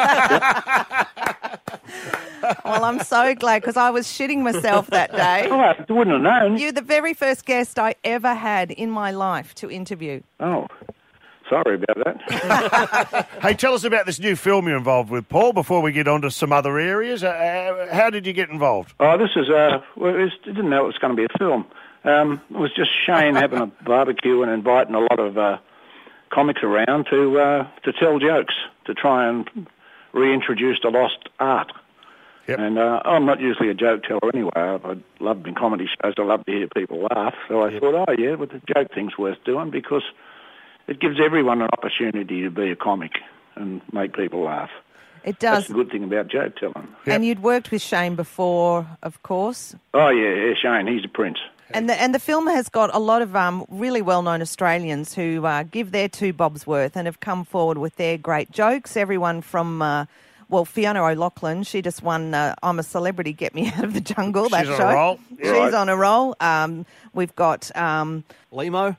Well, I'm so glad because I was shitting myself that day. Oh, I wouldn't have known. You're the very first guest I ever had in my life to interview. Oh, sorry about that. Hey, tell us about this new film you're involved with, Paul, before we get on to some other areas. How did you get involved? Oh, this is, I didn't know it was going to be a film. It was just Shane having a barbecue and inviting a lot of comics around to tell jokes, to try and reintroduce the lost art. Yep. And I'm not usually a joke teller anyway. I love in comedy shows. I love to hear people laugh. So I thought, oh, yeah, well, the joke thing's worth doing because it gives everyone an opportunity to be a comic and make people laugh. It does. That's the good thing about joke telling. And you'd worked with Shane before, of course. Oh, yeah, Shane. He's a prince. And the film has got a lot of really well-known Australians who give their 2 bobs worth and have come forward with their great jokes. Everyone from, Fiona O'Loughlin, she just won I'm a Celebrity, Get Me Out of the Jungle, that show. She's on a roll. She's on a roll. We've got... Limo.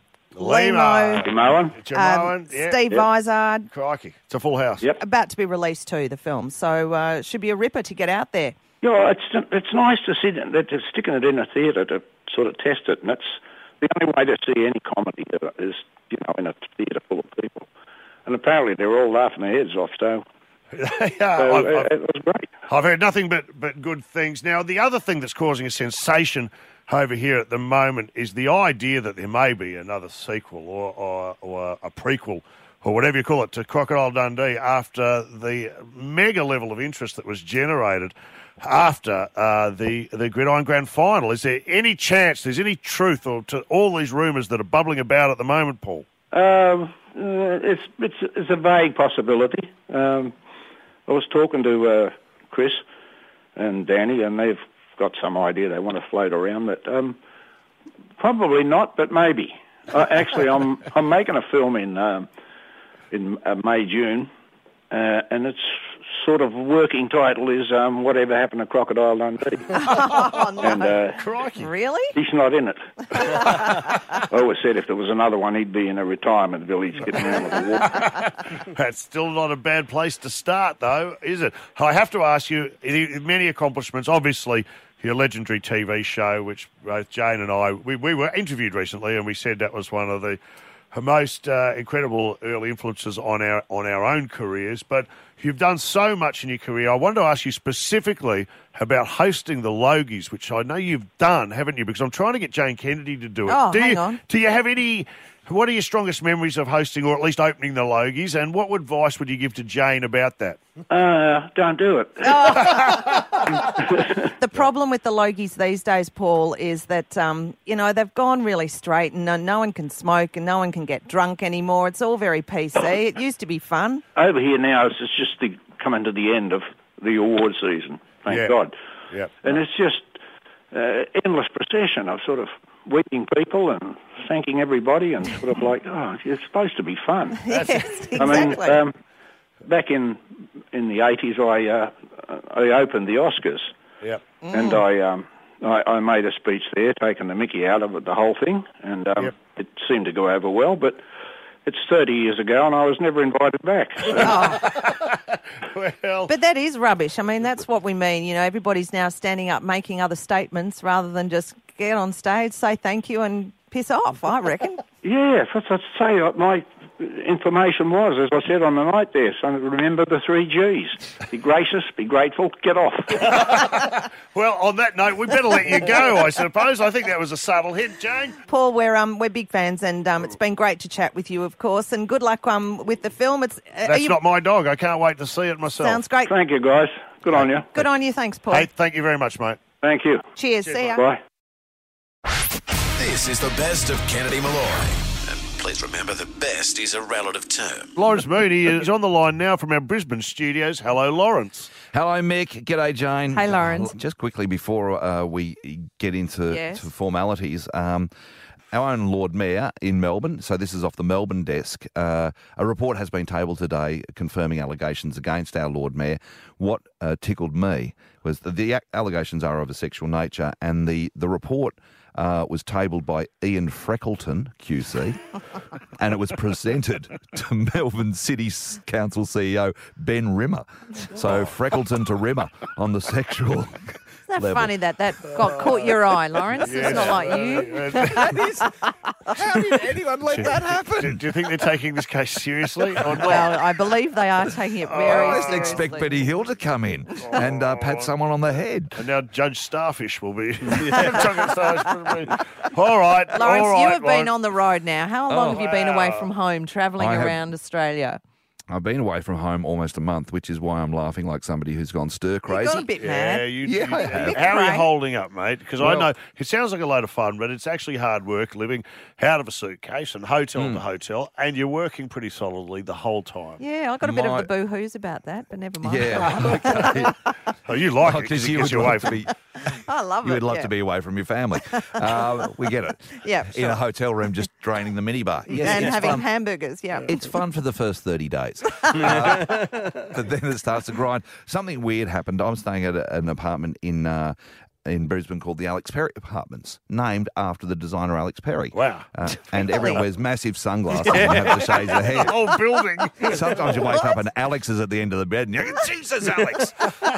Steve Vizard. Crikey. It's a full house. Yep. About to be released too, the film. So should be a ripper to get out there. Yeah, it's nice to see that they're sticking it in a theatre to sort of test it, and it's the only way to see any comedy is, in a theatre full of people. And apparently they're all laughing their heads off, so it was great. I've heard nothing but good things. Now, the other thing that's causing a sensation over here at the moment is the idea that there may be another sequel or a prequel or whatever you call it to Crocodile Dundee after the mega level of interest that was generated after the Gridiron Grand Final. Is there any chance, there's any truth to all these rumours that are bubbling about at the moment, Paul? It's a vague possibility. I was talking to Chris and Danny, and they've got some idea they want to float around, but probably not, but maybe. Actually, I'm making a film in May, June, and its sort of working title is Whatever Happened to Crocodile Dundee. Oh, no. And, Crikey. Really? He's not in it. I always said if there was another one, he'd be in a retirement village getting out of the water. That's still not a bad place to start, though, is it? I have to ask you, many accomplishments, obviously, your legendary TV show, which both Jane and I, we were interviewed recently, and we said that was one of the most incredible early influences on our own careers. But you've done so much in your career. I wanted to ask you specifically about hosting the Logies, which I know you've done, haven't you? Because I'm trying to get Jane Kennedy to do it. Oh, hang on. Do you have any... What are your strongest memories of hosting or at least opening the Logies, and what advice would you give to Jane about that? Don't do it. The problem with the Logies these days, Paul, is that, they've gone really straight and no one can smoke and no one can get drunk anymore. It's all very PC. It used to be fun. Over here now, it's just coming to the end of the award season, thank God. Yep. And it's just endless procession of sort of weeping people and thanking everybody and sort of like, it's supposed to be fun. Yes, exactly. I mean, back in the 80s, I opened the Oscars. Yep. And I made a speech there, taking the mickey out of it, the whole thing, and it seemed to go over well, but it's 30 years ago and I was never invited back. So. Well, but that is rubbish. I mean, that's what we mean. Everybody's now standing up making other statements rather than just get on stage, say thank you and piss off, I reckon. Yeah, that's what I'd say. information was, as I said on the night there. So remember the 3 Gs. Be gracious, be grateful, get off. Well, on that note, we better let you go, I suppose. I think that was a subtle hint, Jane. Paul, we're big fans, and it's been great to chat with you, of course, and good luck with the film. That's not my dog. I can't wait to see it myself. Sounds great. Thank you, guys. Good on you. Good on you. Thanks, Paul. Hey, thank you very much, mate. Thank you. Cheers. See ya. Bye. This is the best of Kennedy Malloy. And please remember, the best is a relative term. Lawrence Mooney is on the line now from our Brisbane studios. Hello, Lawrence. Hello, Mick. G'day, Jane. Hey, Lawrence. Just quickly before we get into to formalities, our own Lord Mayor in Melbourne, so this is off the Melbourne desk, a report has been tabled today confirming allegations against our Lord Mayor. What tickled me was the allegations are of a sexual nature, and the report was tabled by Ian Freckleton, QC, and it was presented to Melbourne City Council CEO Ben Rimmer. So Freckleton to Rimmer on the sexual Isn't that level. funny that got caught your eye, Lawrence? It's not like you. How did anyone let that happen? Do you think they're taking this case seriously or not? Well, I believe they are taking it very I seriously. expect Betty Hill to come in and pat someone on the head. And now Judge Starfish will be. All right. Lawrence, all right, you have been Lawrence. on the road now. How long have you been away Wow. from home, travelling I have- around Australia? I've been away from home almost a month, which is why I'm laughing like somebody who's gone stir crazy. You got a bit mad. I have. How are you cray. holding up, mate? Because Well- I know it sounds like a load of fun, but it's actually hard work living out of a suitcase and hotel to hotel, and you're working pretty solidly the whole time. Yeah, I got a bit of My- the boo-hoos about that, but never mind. Yeah, okay. Oh, you like it Because because it you gets would you away love to from be, I love you it. would love yeah. to be away from your family. We get it. Yeah, In sure. a hotel room, just draining the minibar. Yes, and it's having fun. hamburgers, yeah. It's fun for the first 30 days. But then it starts to grind. Something weird happened. I'm staying at an apartment in Brisbane called the Alex Perry Apartments, named after the designer Alex Perry. Wow. And everyone wears massive sunglasses and have to shave their hair. The whole building. Sometimes you wake up and Alex is at the end of the bed and you go, Jesus, Alex.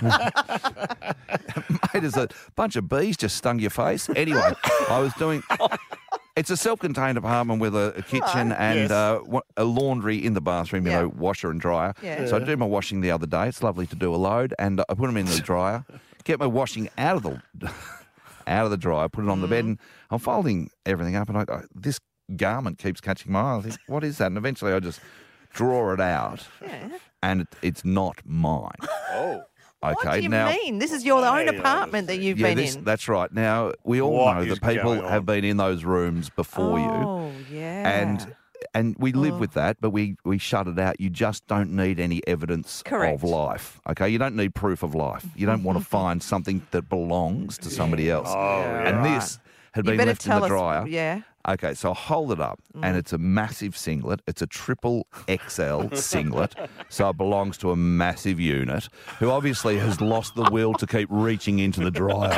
Mate, there's a bunch of bees just stung your face. Anyway, I was doing... It's a self-contained apartment with a kitchen and a laundry in the bathroom, you know, washer and dryer. Yeah. So I do my washing the other day. It's lovely to do a load, and I put them in the dryer, get my washing out of the dryer, put it on the bed, and I'm folding everything up, and this garment keeps catching my eye. I think, what is that? And eventually I just draw it out, and it's not mine. Oh. Okay, What do you now, mean? This is your own apartment that you've been in. That's right. Now, we all What know is that people going on? have been in those rooms before you. Oh, yeah. And we live with that, but we shut it out. You just don't need any evidence Correct. of life. Okay, you don't need proof of life. You don't want to find something that belongs to somebody else. And this had You been better left in the tell us- dryer. yeah. Okay, so I hold it up, and it's a massive singlet. It's a triple XL singlet, so it belongs to a massive unit who obviously has lost the will to keep reaching into the dryer.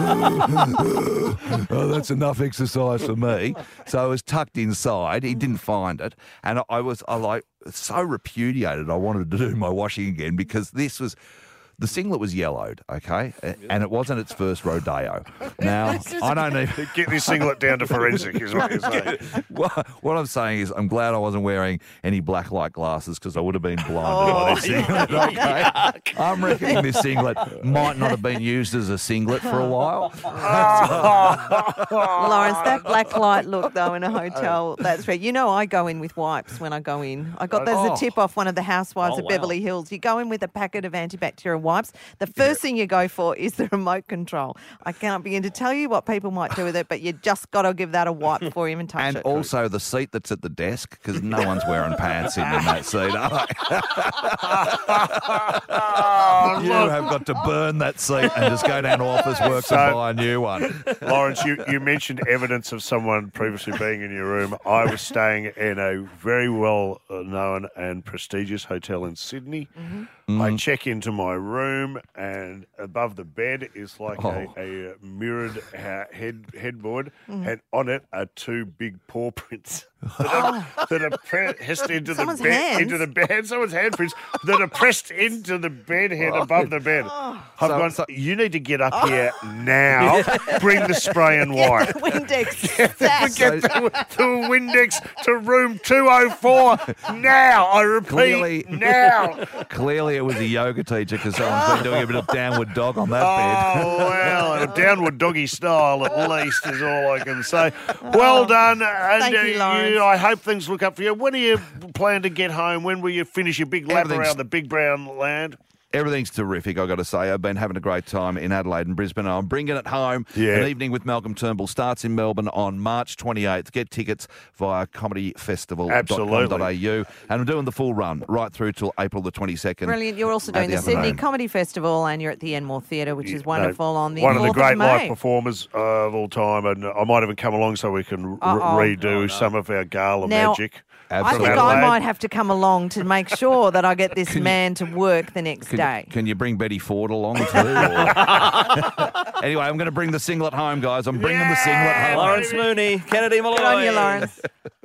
Oh, that's enough exercise for me. So it was tucked inside. He didn't find it, and I was so repudiated. I wanted to do my washing again because this was. The singlet was yellowed, okay, and it wasn't its first rodeo. Now, I don't even... Get this singlet down to forensic is what you're saying. What I'm saying is I'm glad I wasn't wearing any black light glasses because I would have been blinded by this singlet, okay? I'm reckoning this singlet might not have been used as a singlet for a while. Lawrence, that black light look, though, in a hotel, that's right. You know I go in with wipes when I go in. I got there's a tip off one of the housewives at Beverly Hills. You go in with a packet of antibacterial wipes. The first thing you go for is the remote control. I can't begin to tell you what people might do with it, but you just got to give that a wipe before you even touch And it. also the seat that's at the desk, because no one's wearing pants in that seat, are they? You have got to burn that seat and just go down to Office Works and buy a new one. Lawrence, you mentioned evidence of someone previously being in your room. I was staying in a very well-known and prestigious hotel in Sydney. I check into my room, and above the bed is like a mirrored headboard, and on it are two big paw prints. that are pressed into Someone's the bed, hands. into the bed. Someone's handprints that are pressed into the bed head above the bed. I've gone. You need to get up here now. Bring the spray and wipe. Get the Windex. Get the Windex to room 204 now. I repeat, now. Clearly, it was a yoga teacher because someone's been doing a bit of downward dog on that bed. Oh, well, a downward doggy style at least is all I can say. Well done. And Thank you, Lawrence. I hope things look up for you. When do you plan to get home? When will you finish your big lap around the big brown land? Everything's terrific, I've got to say. I've been having a great time in Adelaide and Brisbane. I'm bringing it home. Yeah. An Evening with Malcolm Turnbull starts in Melbourne on March 28th. Get tickets via comedyfestival.com.au. And I'm doing the full run right through till April the 22nd. Brilliant. You're also doing the Sydney Comedy Festival and you're at the Enmore Theatre, which is wonderful on the 4th one of the great of May. live performers of all time. And I might even come along so we can redo some of our gala magic. I think I might have to come along to make sure that I get this man to work the next day. Can you bring Betty Ford along too? Anyway, I'm going to bring the singlet home, guys. I'm bringing the singlet home. Lawrence Mooney, Kennedy Malloy. Good on you, Lawrence.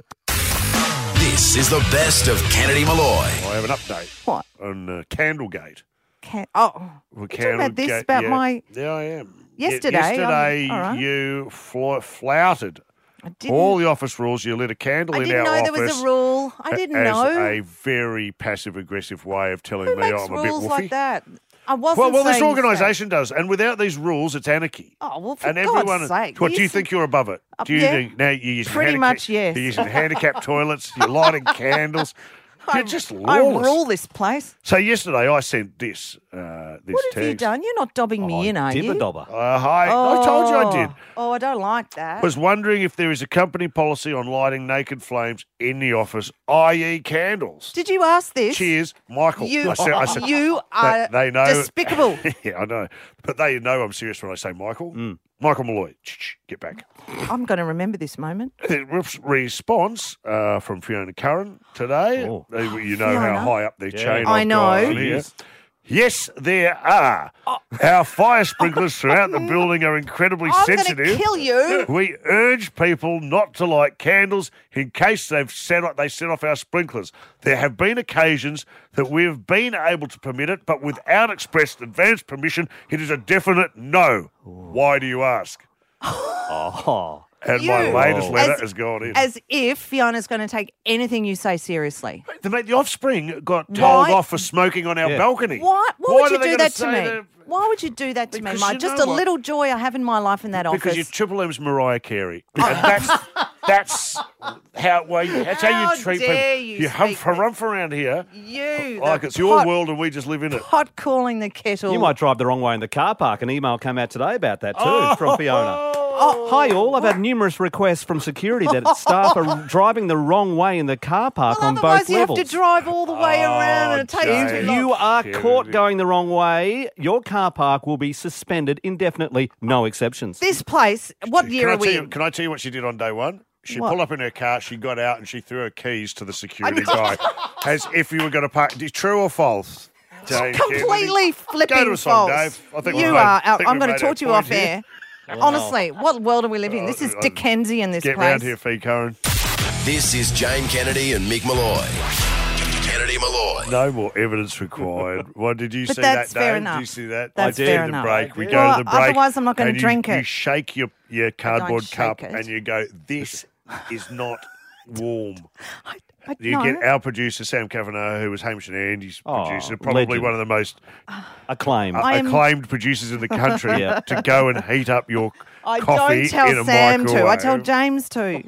This is the best of Kennedy Malloy. I have an update. What? On Candlegate. You're talking about this, about my... Yeah, I am. Yesterday. Yesterday, all right. you flouted all the office rules. You lit a candle in our office. I didn't know there was a rule. I didn't know. As a very passive-aggressive way of telling Who me makes I'm a bit rules woofy. like that? I wasn't Well, this saying organisation does. And without these rules, it's anarchy. Oh, well, for and God's everyone, sake. What, do you think you're above it? Do you yeah. think now you're using Pretty much, yes. You're using handicapped toilets, you're lighting candles. You're just I lawless. rule this place. So yesterday I sent this What have text. you done? You're not dobbing me in, are you? Dibber-dobber. Hi. I told you I did. Oh, I don't like that. Was wondering if there is a company policy on lighting naked flames in the office, i.e. candles. Did you ask this? Cheers, Michael. You, I said, you are they know, despicable. Yeah, I know. But they know I'm serious when I say Michael. Michael Malloy, get back. I'm going to remember this moment. Response from Fiona Curran today. Oh. You know Fiona? how high up their chain I I've know. got on here. Yes, there are. Our fire sprinklers throughout the building are incredibly I'm sensitive. going to kill you. We urge people not to light candles in case they set off our sprinklers. There have been occasions that we have been able to permit it, but without expressed advance permission, it is a definite no. Why do you ask? Oh. And my latest letter has gone in. As if Fiona's going to take anything you say seriously. The Offspring got told off for smoking on our balcony. Why would you are they do gonna that to say me? that? Why would you do that to me, Because Mike? you Just know a what? little joy I have in my life in that Because office. you're Triple M's Mariah Carey. And that's how you treat dare people. you speak harumph around here You, like the it's your pot- world and we just live in it. Pot calling the kettle. You might drive the wrong way in the car park. An email came out today about that too from Fiona. Hi all, I've had numerous requests from security that staff are driving the wrong way in the car park on Otherwise, both you levels. have to drive all the way around and it takes Jane. too If long. you are caught going the wrong way, your car park will be suspended indefinitely, no exceptions. This place, what year are we in? Can I tell you what she did on day one? She What? pulled up in her car, she got out and she threw her keys to the security guy as if you were going to park. True or false? Jane Completely flipping Go to a song, false. Dave. I think You we've made- are. I think I'm we've going made to our talk to you point off here. air. Honestly, what world are we living in? This is Dickensian, this Get place. round here, Fee Curran. This is Jane Kennedy and Mick Malloy. Kennedy Malloy. No more evidence required. What did you But see that's that, fair Dave? enough. Did you see that? That's I did. fair In the enough. break. We Well, go to the break. otherwise I'm not gonna and drink you it. shake your cardboard shake cup it. and you go, this is not warm. You no. get our producer, Sam Kavanagh, who was Hamish and Andy's Oh, producer, probably legend. one of the most Acclaimed. acclaimed producers in the country, Yeah. to go and heat up your I coffee don't tell in a Sam to. I microwave. tell James to.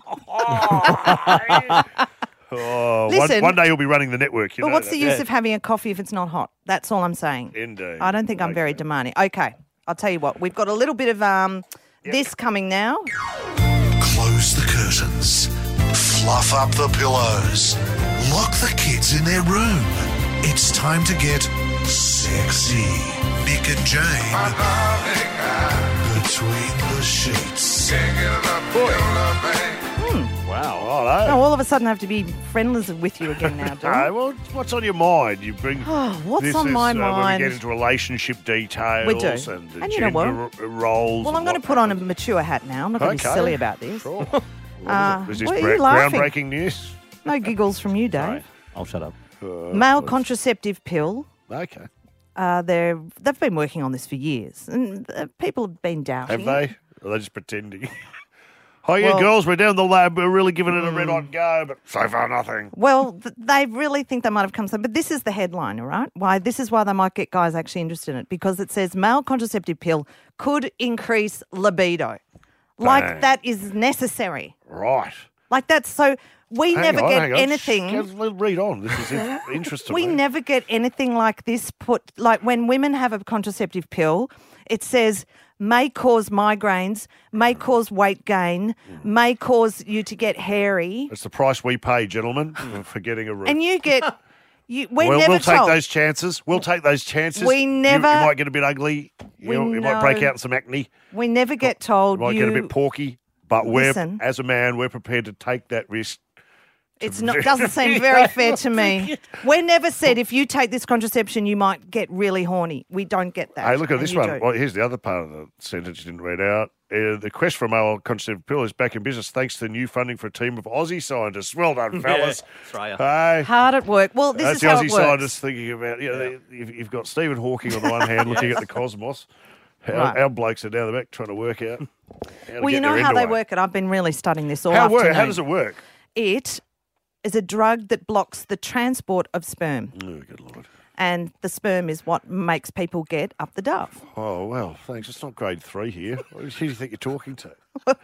Oh, Listen. one day you'll be running the network. You But know what's that. the use of having a coffee if it's not hot? That's all I'm saying. Indeed. I don't think I'm very demanding. Okay, I'll tell you what. We've got a little bit of this coming now. Close the curtains. Fluff up the pillows. Lock the kids in their room. It's time to get sexy. Mick and Jane. Between the sheets. Wow. Righto. No, all of a sudden I have to be friendless with you again now, do I? Well, what's on your mind? You bring. Oh, what's this on is, my When we mind? get into relationship details We do. and the And you know gender what? roles. Well, I'm going to put on a mature hat now. I'm not going to be Okay. silly about this. Sure. Is this what are you laughing? groundbreaking news? No giggles from you, Dave. I'll shut up. Male contraceptive pill. Okay. They've been working on this for years, and people have been doubting. Have they? Or are they just pretending? Oh, yeah, Well- girls, we're down the lab. We're really giving it a red-hot go, but so far nothing. Well, they really think they might have come to, but this is the headline, all right? This is why they might get guys actually interested in it, because it says male contraceptive pill could increase libido. Like Bang. that is necessary. Right. Like that's so we Hang never on, get hang on. anything. Read on. This is interesting. We never get anything like this put, like when women have a contraceptive pill, it says may cause migraines, may cause weight gain, may cause you to get hairy. It's the price we pay, gentlemen, for getting a room. And you get, we're we'll never take told. those chances. We'll take those chances. We never- You might get a bit ugly. You might break know. out in some acne. We never get told You might you. get a bit porky. But Listen. as a man, we're prepared to take that risk. Doesn't seem very fair to me. We're never said if you take this contraception, you might get really horny. We don't get that. Hey, look at and this you one. do. Well, here's the other part of the sentence you didn't read out. The quest for a male contraceptive pill is back in business thanks to new funding for a team of Aussie scientists. Well done, fellas. Australia. Hey. Hard at work. Well, this That's is the how Aussie it works. scientists thinking about, you've got Stephen Hawking on the one hand looking at the cosmos. Right. Our blokes are down the back trying to work out how to Well, you get know their how end they away. work it. I've been really studying this all How afternoon. does it work? It is a drug that blocks the transport of sperm. Oh, good Lord. And the sperm is what makes people get up the duff. Oh, well, thanks. It's not grade 3 here. Who do you think you're talking to?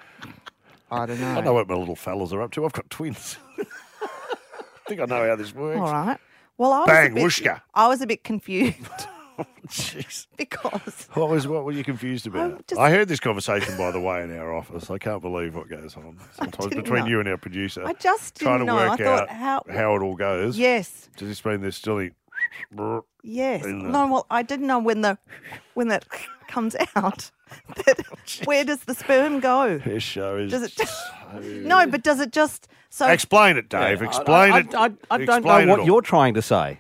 I don't know. I know what my little fellas are up to. I've got twins. I think I know how this works. All right. Well, Bang, whooshka. I was a bit confused Jeez. because What were you confused about? I heard this conversation, by the way, in our office. I can't believe what goes on sometimes didn't between know. you and our producer. I just trying didn't to know. I work thought, out how it all goes. Yes. Does this mean there's still Yes. in the- No, well, I didn't know when that comes out. That, where does the sperm go? This show is Does it No, but does it just so Explain it, Dave. Explain it. I don't Explain know it what all. you're trying to say.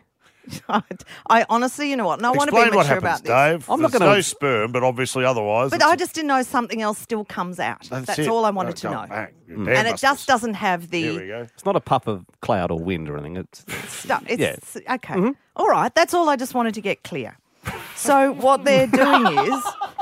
I honestly, you know what? No, I want to be Explain what mature happens, about this. Dave. I'm not There's gonna- no sperm, but obviously otherwise. But I just didn't know something else still comes out. That's it. all I wanted to Oh, know. bang. You're damn And it busters. just doesn't have the. Here we go. It's not a puff of cloud or wind or anything. It's It's okay. All right. That's all I just wanted to get clear. So what they're doing is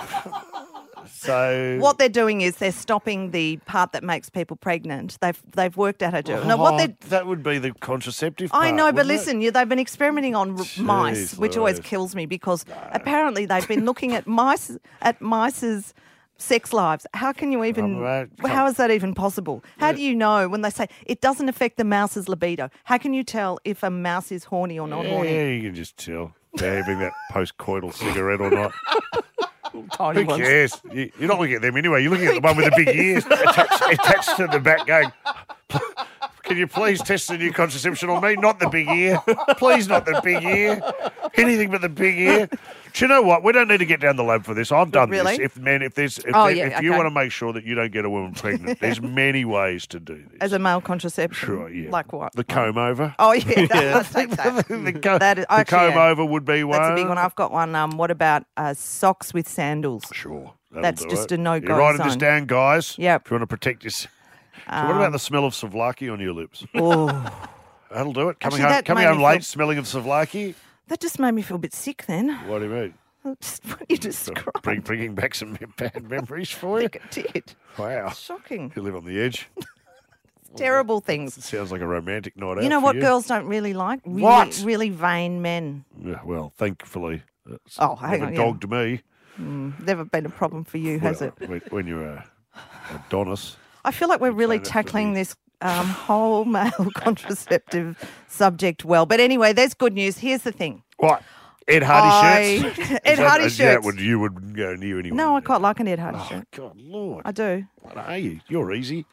So what they're doing is they're stopping the part that makes people pregnant. They've worked out how to do it. Now what they that would be the contraceptive part, I know, but wouldn't it? listen, they've been experimenting on mice, which always Louise. kills me because apparently they've been looking at mice's sex lives. How can you even? How is that even possible? How do you know when they say it doesn't affect the mouse's libido? How can you tell if a mouse is horny or not horny? Yeah, you can just tell. They're having that post-coital cigarette or not. Tiny Who ones. cares? You're not looking at them anyway. You're looking at the one with the big ears attached to the back going, can you please test the new contraception on me? Not the big ear. Please not the big ear. Anything but the big ear. Do you know what? We don't need to get down the lab for this. I've done Really? this. If you okay. want to make sure that you don't get a woman pregnant, there's many ways to do this. As a male contraception, Sure, yeah. like what? The comb over. Oh yeah, I'll take that. That is, The actually, comb yeah. over would be one. That's a big one. I've got one. What about socks with sandals? Sure. that'll That's do just it. a no-go You're writing this zone. down, guys. Yep. If you want to protect yourself. So what about the smell of souvlaki on your lips? Oh, That'll do it. Coming Actually, that home made me late, feel- smelling of souvlaki. that just made me feel a bit sick. Then What do you mean? just what you described. Bringing back some bad memories for you. I think it did. Wow. Shocking. You live on the edge. Terrible things. Sounds like a romantic night out. You know for what girls don't really like? Really, What? really vain men. Yeah, well, thankfully. Oh, hang on, never yeah. dogged me. Never been a problem for you, has Well, it? when you're a Adonis. I feel like we're really tackling this whole male contraceptive subject well. But anyway, there's good news. Here's the thing. What? Ed Hardy shirts? Ed Hardy shirts. You wouldn't go near anyone. No, I quite like an Ed Hardy shirt. God, Lord. I do. What are you? You're easy.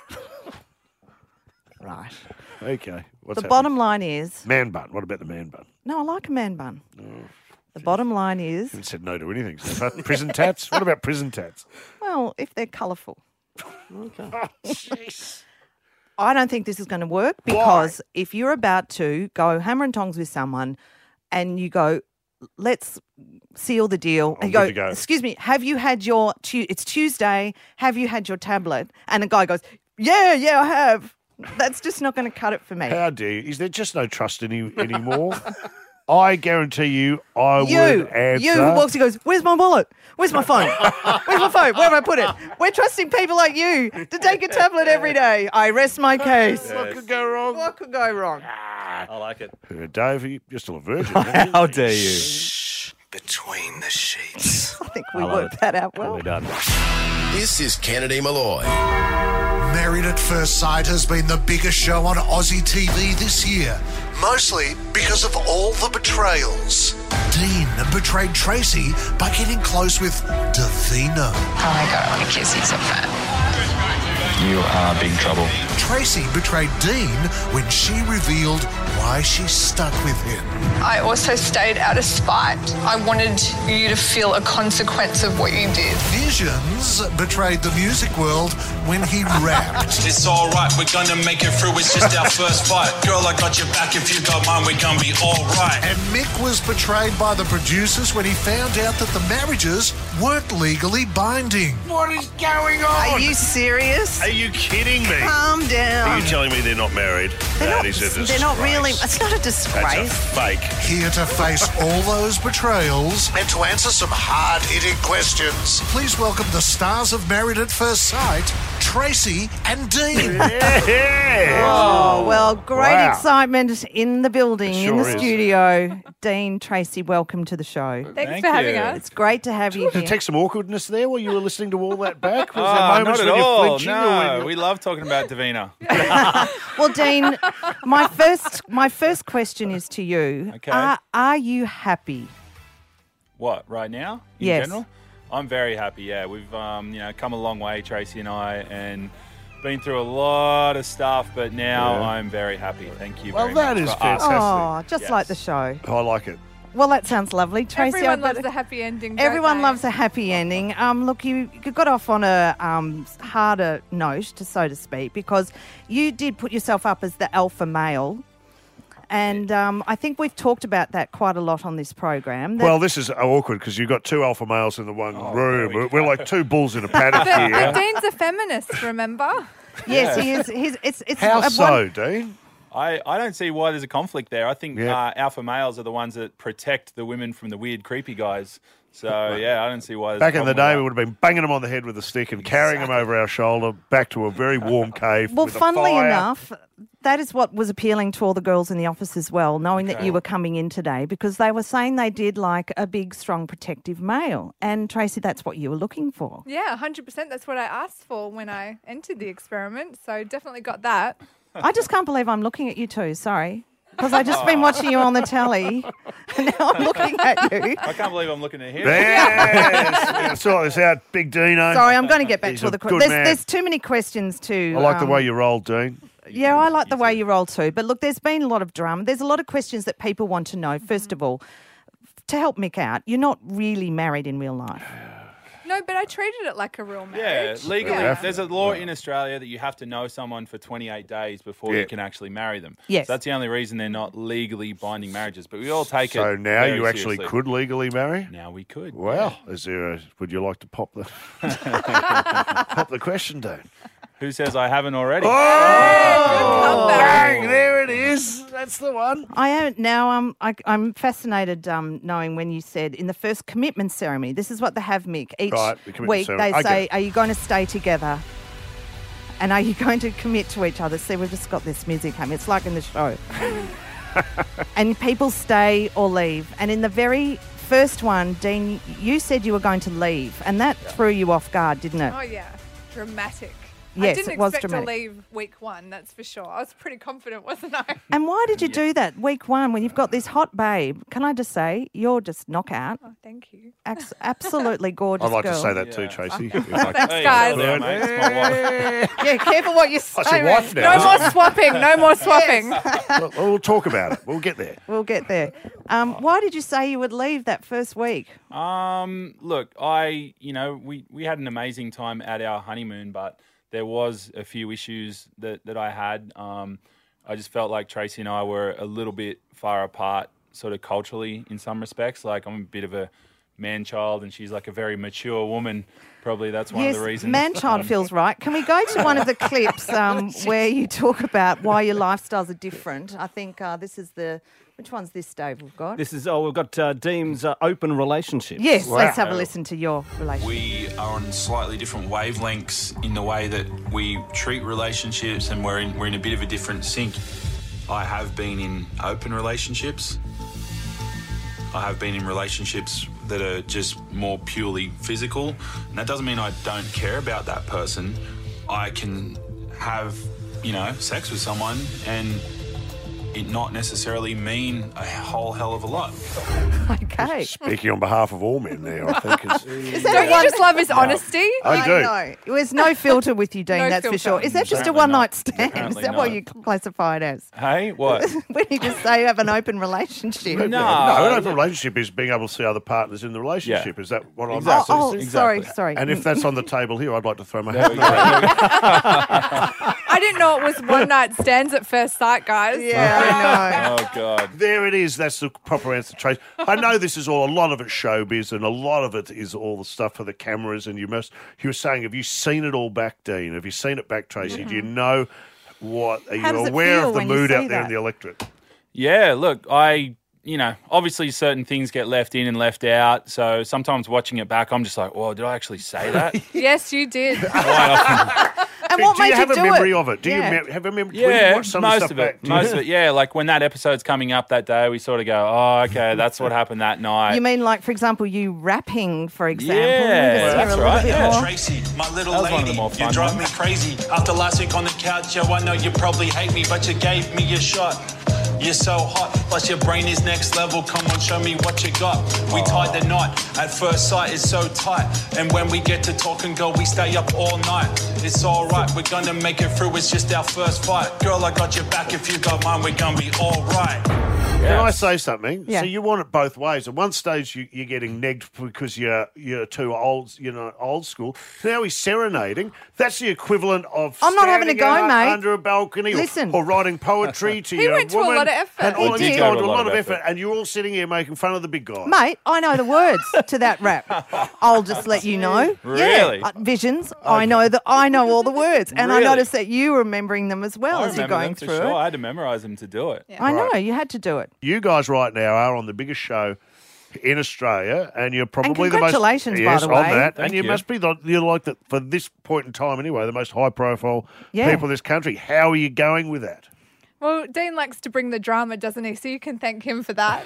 Right. Okay. What's The happening? bottom line is Man bun. What about the man bun? no, I like a man bun. The bottom line is Haven't said no to anything so far. Prison tats? What about prison tats? well, if they're colourful. Okay. Jeez. I don't think this is going to work because if you're about to go hammer and tongs with someone and you go, let's seal the deal. And you good to go. excuse me, have you had your, it's Tuesday, have you had your tablet? And the guy goes, Yeah, I have. That's just not going to cut it for me. How dare you? Is there just no trust in you anymore? I guarantee you, I would answer. You who walks and goes, where's my wallet? Where's my phone? Where's my phone? Where have I put it? We're trusting people like you to take a tablet every day. I rest my case. Yes. What could go wrong? What could go wrong? I like it. Dave, you're still a virgin. How dare you? Shh, between the sheets. I think we worked that out well. We're done. This is Kennedy Malloy. Married at First Sight has been the biggest show on Aussie TV this year, mostly because of all the betrayals. Dean betrayed Tracy by getting close with Davina. Oh my God, I want to kiss you so bad. You are big trouble. Tracy betrayed Dean when she revealed why she stuck with him. I also stayed out of spite. I wanted you to feel a consequence of what you did. Visions betrayed the music world when he rapped. It's all right, we're gonna make it through. It's just our first fight. Girl, I got your back. If you got mine, we're gonna be all right. And Mick was betrayed by the producers when he found out that the marriages weren't legally binding. What is going on? Are you serious? Are you kidding me? Calm down. Are you telling me they're not married? That is a disgrace. They're not really. It's not a disgrace. That's a fake. Here to face all those betrayals and to answer some hard-hitting questions, please welcome the stars of Married at First Sight, Tracy and Dean. Oh, well, great excitement in the building, in the Sure is. studio. Dean, Tracy, welcome to the show. Thanks for having us. It's great to have you Did you here. take some awkwardness there while you were listening to all that back? Was there Oh, moments not at when you're all. flinching or when No, you- we love talking about Davina. Well, Dean, my first question is to you. Okay. Are you happy? What, right now? In Yes. general? I'm very happy, yeah. We've come a long way, Tracy and I, and been through a lot of stuff, but now I'm very happy. Thank you Well, very that much is for us. fantastic. Oh, just Yes. like the show. I like it. Well, that sounds lovely, Tracy. Everyone loves a happy ending. don't Everyone they? loves a happy ending. Look, you got off on a harder note, so to speak, because you did put yourself up as the alpha male. And I think we've talked about that quite a lot on this program. Well, this is awkward because you've got two alpha males in the one room. We're like two bulls in a paddock But here. Dean's a feminist, remember? Yes, he is. It's How so, Dean? I don't see why there's a conflict there. I think alpha males are the ones that protect the women from the weird, creepy guys. So, yeah, I don't see why there's Back a in the problem day, we with would have been banging them on the head with a stick and carrying them over our shoulder back to a very warm cave. Well, with funnily a fire. enough, that is what was appealing to all the girls in the office as well, knowing that you were coming in today, because they were saying they did like a big, strong, protective male. And Tracy, that's what you were looking for. Yeah, 100%. That's what I asked for when I entered the experiment. So definitely got that. I just can't believe I'm looking at you two. Sorry. Because I've just been watching you on the telly, and now I'm looking at you. I can't believe I'm looking at him. Yes. Sort this out, Big Dino. Sorry, I'm going to get back He's to a the good questions. man. There's too many questions to. I like the way you roll, Dean. Yeah, I like the way you roll too. But look, there's been a lot of drama. There's a lot of questions that people want to know. First of all, to help Mick out, you're not really married in real life. No, but I treated it like a real Yeah, marriage. legally, Yeah. there's a law in Australia that you have to know someone for 28 days before you can actually marry them. Yes. So that's the only reason they're not legally binding marriages. But we all take it. So now very you actually seriously. could legally marry? Now we could. Well, is there would you like to pop the pop the question, Dean? Who says I haven't already? Oh, bang, there it is. That's the one. I am now. I'm fascinated knowing when you said in the first commitment ceremony. This is what they have, Mick. Each Right, the commitment week ceremony. they say, Okay. "Are you going to stay together? And are you going to commit to each other?" See, we've just got this music coming. It's like in the show. And people stay or leave. And in the very first one, Dean, you said you were going to leave, and that threw you off guard, didn't it? Oh, yeah. Dramatic. Yes, I didn't it was expect dramatic. to leave week one, that's for sure. I was pretty confident, wasn't I? And why did you do that week one when you've got this hot babe? Can I just say, you're just knockout. Oh, thank you. Absolutely gorgeous I'd like girl. to say that too, Tracy. Thanks, guys. Well done, mate. It's my wife. Yeah, careful what you say. That's your wife mate. now, No isn't more it? swapping. No more swapping. We'll talk about it. We'll get there. We'll get there. Why did you say you would leave that first week? Look, we had an amazing time at our honeymoon, but there was a few issues that I had. I just felt like Tracy and I were a little bit far apart, sort of culturally in some respects. Like I'm a bit of a man-child, and she's like a very mature woman. Probably that's one of the reasons. Man-child feels right. Can we go to one of the clips where you talk about why your lifestyles are different? I think this is which one's this, Dave, we've got? We've got Deem's open relationships. Yes, let's have a listen to your relationship. We are on slightly different wavelengths in the way that we treat relationships, and we're in a bit of a different sync. I have been in open relationships. I have been in relationships that are just more purely physical. And that doesn't mean I don't care about that person. I can have, sex with someone and it not necessarily mean a whole hell of a lot. Okay. Speaking on behalf of all men there, I think. Don't you just love his honesty? I do. know. There's no filter with you, Dean, No that's for filter. sure. Is that just a Apparently one-night not. stand? Is Apparently that what not. you classify it as? Hey, what? When you just say you have an open relationship. No, an open relationship is being able to see other partners in the relationship. Yeah. Is that what I'm Exactly. asking? Sorry. And if that's on the table here, I'd like to throw my There hat we in the ring. I didn't know it was one-night stands at first sight, guys. Yeah, I know. Oh, God. There it is. That's the proper answer, Trace. I know this is a lot of it's showbiz, and a lot of it is all the stuff for the cameras. And you were saying, have you seen it all back, Dean? Have you seen it back, Tracy? Do you know what? Are How you does it aware feel of the when you mood see out there in that? the electorate? Yeah, look, obviously certain things get left in and left out. So sometimes watching it back, I'm just like, well, did I actually say that? Yes, you did. And what do made you have you a do memory it? of it? Do Yeah. you have a memory? Yeah, when you watch some of the most stuff of it. back, Most of it, yeah. Like when that episode's coming up that day, we sort of go, oh, okay, that's what happened that night. You mean like, for example, you rapping, for example? Yeah, Let's hear that's a little right, bit yeah. more. Tracy, my little That was one of lady, the more you fun drive ones. me crazy. After last week on the couch, yo, I know you probably hate me, but you gave me a shot. You're so hot, plus your brain is next level. Come on, show me what you got. We tied the knot. At first sight, it's so tight. And when we get to talk and go, we stay up all night. It's all right, we're gonna make it through. It's just our first fight. Girl, I got your back. If you got mine, we're gonna be all right. Can I say something? Yeah. So you want it both ways. At one stage, you're getting negged because you're too old, old school. Now he's serenading. That's the equivalent of I'm not having a standing go, out mate. under a balcony Listen. or writing poetry to He your went to a woman. lot of effort. And all He he's did gone go to a lot of effort. And you're all sitting here making fun of the big guy. Mate, I know the words to that rap. I'll just let you know. Really? Yeah. Visions. I know all the words. And I Really? noticed that you were remembering them as well I as you're remember going them for through sure. I it. had to memorize them to do it. I know, you had to do it. You guys right now are on the biggest show in Australia, and you're probably the most. congratulations, by yes, the on way. that. Thank and you you. must be you're like that for this point in time anyway. The most high-profile Yeah. people in this country. How are you going with that? Well, Dean likes to bring the drama, doesn't he? So you can thank him for that.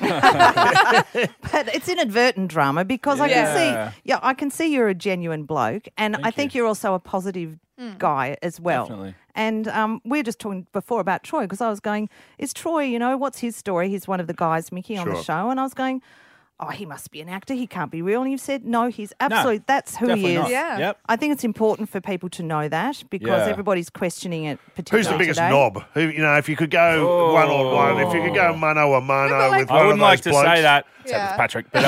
But it's inadvertent drama because I Yeah. can see you're a genuine bloke, and I think you're also a positive guy as well. Definitely. And we were just talking before about Troy because I was going, is Troy, what's his story? He's one of the guys, Mickey, on the Sure. show. And I was going, oh, he must be an actor. He can't be real. And you've said, no, he's absolutely, that's who he definitely is. not. Yeah. Yep. I think it's important for people to know that because Yeah. everybody's questioning it, particularly Who's the biggest today. knob? Who, if you could go one-on-one, if you could go mano a mano with I one wouldn't of like those to blokes. say that, Yeah. except it's Patrick. But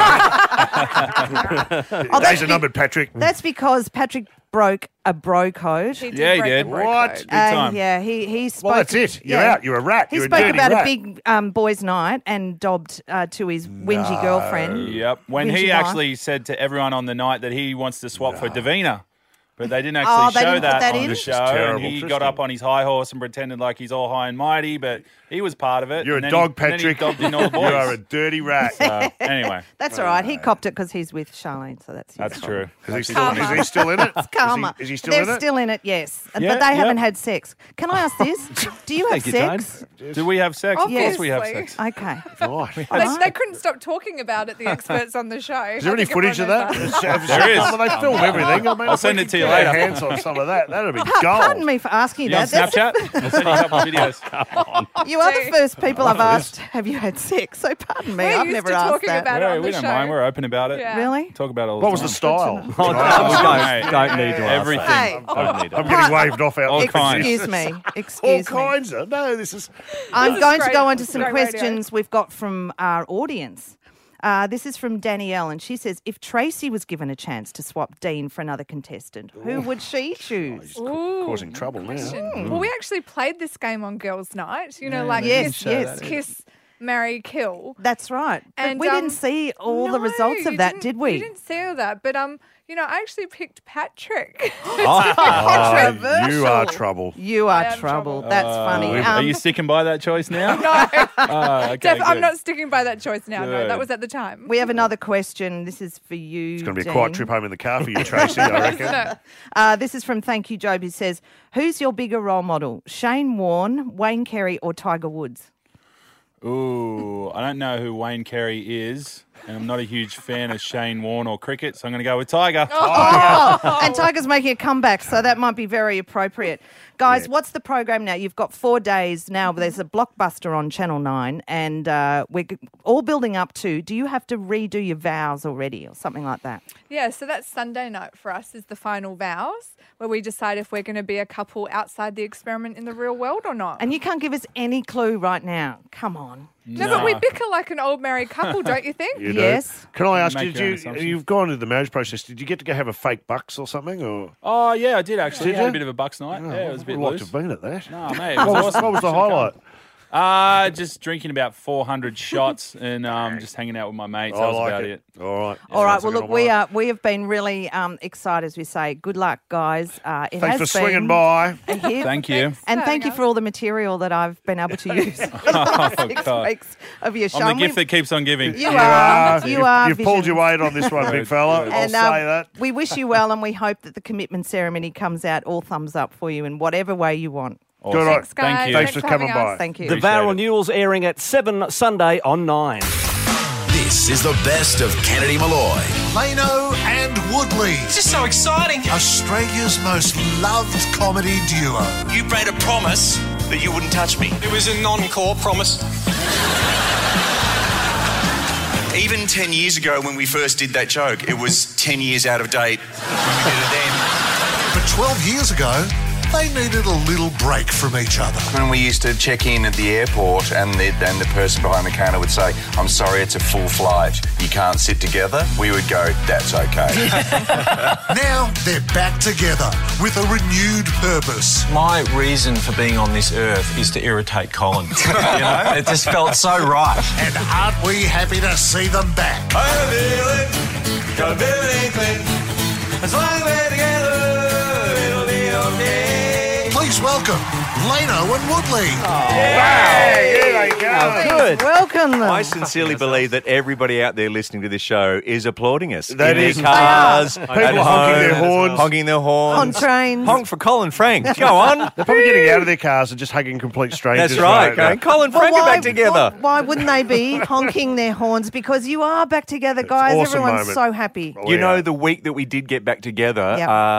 Days are numbered, Patrick. That's because Patrick broke a bro code. He Yeah, he break did. the bro What? code. Big time. Yeah, he spoke. Well, that's it. You're yeah. out. You're a rat. He You're spoke a dirty about rat. a big boys' night and dobbed to his whingy girlfriend. Yep. When Whingy he wife. actually said to everyone on the night that he wants to swap for Davina. But they didn't Oh, actually they show didn't put that that on in? the It's show. terrible, And he Tristan. got up on his high horse and pretended like he's all high and mighty, but he was part of it. You're And a then dog, and then he Patrick. dobbed in all the You boys. are a dirty rat. So, anyway, That's all right. He copped it because he's with Charlene, so that's his that's fault. true. Is he still in it? Karma. Is he still They're in it? still in it, yes. Yeah, but they haven't yep. had sex. Can I ask this? Do you have Thank you, Jane. sex? Do we have sex? Of course we have Obviously. sex. Okay. Right. They couldn't stop talking about it, the experts on the show. Is there any footage of that? There is. They film everything. I mean, I'll if we send it could to you get our later. hands on some of that. That'd be Pardon gold. me for asking You on that. That's- Snapchat? I'll send you a couple of videos. You are the first people I've asked, have you had sex? So pardon me, We're I've used never to asked talking that. about it on we the don't show. mind. We're open about it. Yeah. Really? Talk about it all the What was time. the style? Oh, Mate, don't need to ask everything. Hey. Don't need to I'm ask. getting waved off out. All there. kinds. Excuse me. All Excuse me. kinds of. No, this is. I'm is going to great. go on to It's some great radio. questions we've got from our audience. This is from Danielle, and she says, if Tracy was given a chance to swap Dean for another contestant, who would she choose? Ooh, causing trouble now. question. Well, we actually played this game on Girls' Night. You know, like Yes, kiss, yes. kiss, marry, kill. That's right. And But we didn't see all the results of that, did we? We didn't see all that, but I actually picked Patrick. Oh, you are trouble. You are trouble. That's funny. Are you sticking by that choice now? No. Okay, I'm good. not sticking by that choice now. No, Good. that was at the time. We have another question. This is for you. It's going to be a Dean. quiet trip home in the car for you, Tracy, I reckon. This is from Thank You Job, who says, who's your bigger role model, Shane Warne, Wayne Carey or Tiger Woods? Ooh, I don't know who Wayne Carey is, and I'm not a huge fan of Shane Warne or cricket, so I'm going to go with Tiger. Oh, and Tiger's making a comeback, so that might be very appropriate. Guys, what's the program now? You've got 4 days now. There's a blockbuster on Channel 9, and we're all building up to, do you have to redo your vows already or something like that? Yeah, so that's Sunday night for us is the final vows, where we decide if we're going to be a couple outside the experiment in the real world or not. And you can't give us any clue right now. Come on. No, but we bicker like an old married couple, don't you think? You do. Can I ask, you've gone into the marriage process, did you get to go have a fake bucks or something? Or? Oh, yeah, I did actually. Did I had you? a bit of a bucks night. Yeah, it was a bit I'd like loose. to have been at that. No, mate, it was what awesome. was the Should've highlight? Just drinking about 400 shots and just hanging out with my mates. That was about it. All right. All right. Well, look, we have been really excited, as we say. Good luck, guys. Thanks for swinging by. Thank you. And thank you for all the material that I've been able to use for the last 6 weeks of your show. I'm the gift that keeps on giving. You are. You've pulled your weight on this one, big fella. I'll say that. We wish you well, and we hope that the commitment ceremony comes out all thumbs up for you in whatever way you want. Awesome. Good on. Thanks, guys. Thank you. Thanks for coming by. Thank you. The Vow Renewal's airing at 7 Sunday on 9. This is the best of Kennedy Malloy. Leno and Woodley. It's just so exciting. Australia's most loved comedy duo. You made a promise that you wouldn't touch me. It was a non-core promise. Even 10 years ago when we first did that joke, it was 10 years out of date when we did it then. But 12 years ago, they needed a little break from each other. When we used to check in at the airport and the person behind the counter would say, I'm sorry, it's a full flight. You can't sit together. We would go, that's okay. Now they're back together with a renewed purpose. My reason for being on this earth is to irritate Colin. It just felt so right. And aren't we happy to see them back? Got a feeling, as long as we're together, it'll be okay. Please welcome Leno and Woodley. Here they go. Good. Welcome them. I sincerely believe that everybody out there listening to this show is applauding us. That in is- their cars, People at are honking their home, horns. honking their horns. On trains. Honk for Colin Frank. Go on. They're probably getting out of their cars and just hugging complete strangers. That's right. Going, Colin Frank are back together. Why wouldn't they be honking their horns? Because you are back together, guys. awesome Everyone's moment. so happy. You know, the week that we did get back together,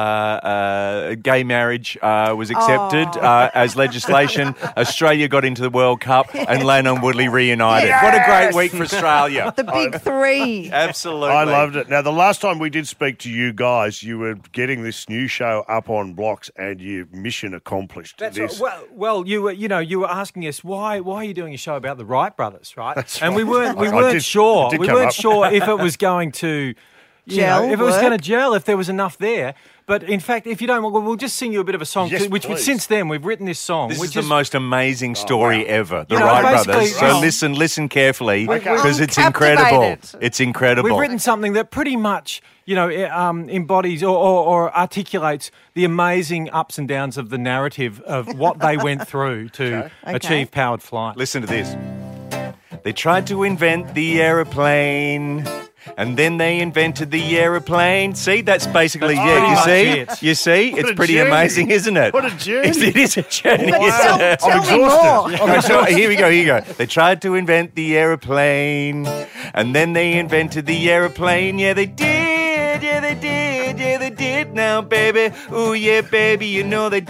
Yep. gay marriage was accepted as legislation. Australia got into the World Cup and Leno and Woodley reunited. Yes! What a great week for Australia. The big three. Absolutely. I loved it. Now, the last time we did speak to you guys, you were getting this new show up on blocks, and your mission accomplished. That's this. right. Well, you were asking us why are you doing a show about the Wright brothers, right? That's and we right. weren't sure. it did We come weren't up. sure if it was going to Gel, if it was work. going to gel, if there was enough there. But in fact, if you don't, we'll just sing you a bit of a song. Yes, which please. since then we've written this song. This which is the most amazing story ever. The You know, Wright basically- brothers. So listen carefully Okay. because it's I'm incredible. captivated. It's incredible. We've written something that pretty much, embodies or articulates the amazing ups and downs of the narrative of what they went through to achieve powered flight. Listen to this. They tried to invent the aeroplane, and then they invented the aeroplane. See, that's basically That's pretty You much see, you see, What it's a pretty journey. amazing, isn't it? What a journey. It is a journey. But isn't it? tell me exhausted. more. Okay, so here we go. They tried to invent the aeroplane, and then they invented the aeroplane. Yeah, they did. Yeah, they did. Yeah, they did. Now, baby. Ooh, yeah, baby. You know they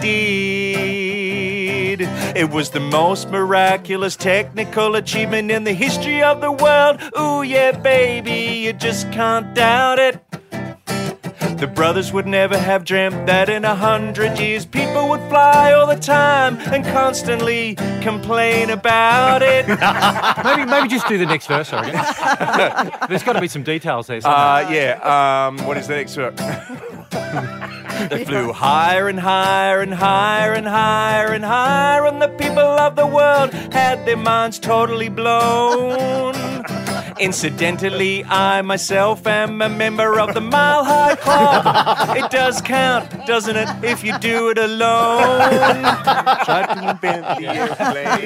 did. It was the most miraculous technical achievement in the history of the world. Ooh, yeah, baby. You just can't doubt it. The brothers would never have dreamt that in 100 years people would fly all the time and constantly complain about it. maybe just do the next verse, I reckon. There's got to be some details there. somewhere. What is the next one? They flew higher and higher and higher and higher and higher, and the people of the world had their minds totally blown. Incidentally, I myself am a member of the Mile High Club. It does count, doesn't it, if you do it alone? Try to invent the airplane.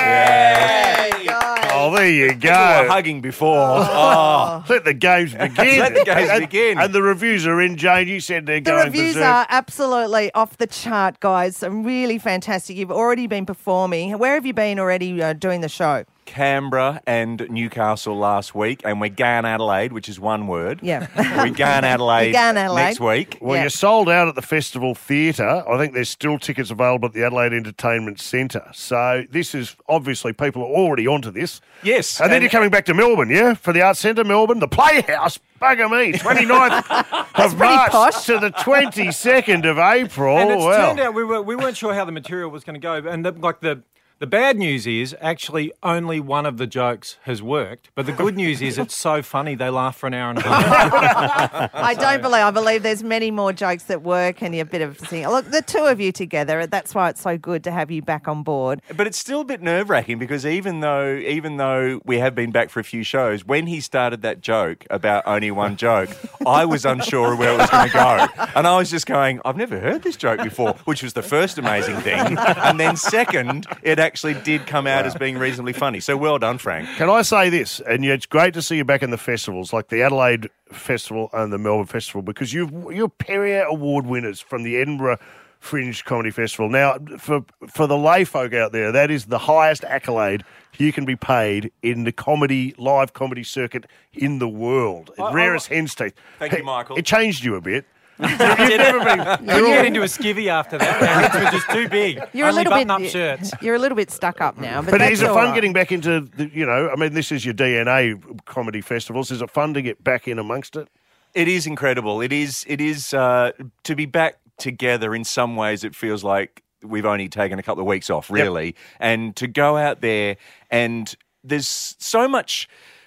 Oh, there you go. People were hugging before. Oh. Let the games begin. Let the games begin. And the reviews are in, Jane. You said they're The going reviews berserk. are absolutely off the chart, guys. Some really fantastic. You've already been performing. Where have you been already doing the show? Canberra and Newcastle last week, and we're going Adelaide, which is one word. Yeah. We're going Adelaide, We're going Adelaide. next week. Well, you're sold out at the Festival Theatre. I think there's still tickets available at the Adelaide Entertainment Centre. So this is obviously people are already onto this. Yes. And then you're coming back to Melbourne, yeah? For the Arts Centre, Melbourne, the Playhouse. Bugger me, 29th of March posh. to the 22nd of April. And it's Well, turned out we weren't sure how the material was going to go. And the bad news is actually only one of the jokes has worked. But the good news is it's so funny they laugh for an hour and a half. I believe there's many more jokes that work and you're a bit of singing. Look, the two of you together, that's why it's so good to have you back on board. But it's still a bit nerve-wracking because even though we have been back for a few shows, when he started that joke about only one joke, I was unsure where it was going to go. And I was just going, I've never heard this joke before, which was the first amazing thing. And then second, it actually did come out as being reasonably funny. So well done, Frank. can I say this? And it's great to see you back in the festivals, like the Adelaide Festival and the Melbourne Festival, because you're Perrier Award winners from the Edinburgh Fringe Comedy Festival. Now, for the lay folk out there, that is the highest accolade you can be paid in the live comedy circuit in the world. Rarest hen's teeth. Thank you, Michael. It changed you a bit. You've never been. You get into a skivvy after that. Our heads were just too big. You're Only a little button-up bit. shirts. You're a little bit stuck up now, but But that's is it all fun right. getting back into this is your DNA comedy festivals. Is it fun to get back in amongst it? It is incredible. It is to be back together. In some ways, it feels like we've only taken a couple of weeks off, really. And to go out there, and there's so much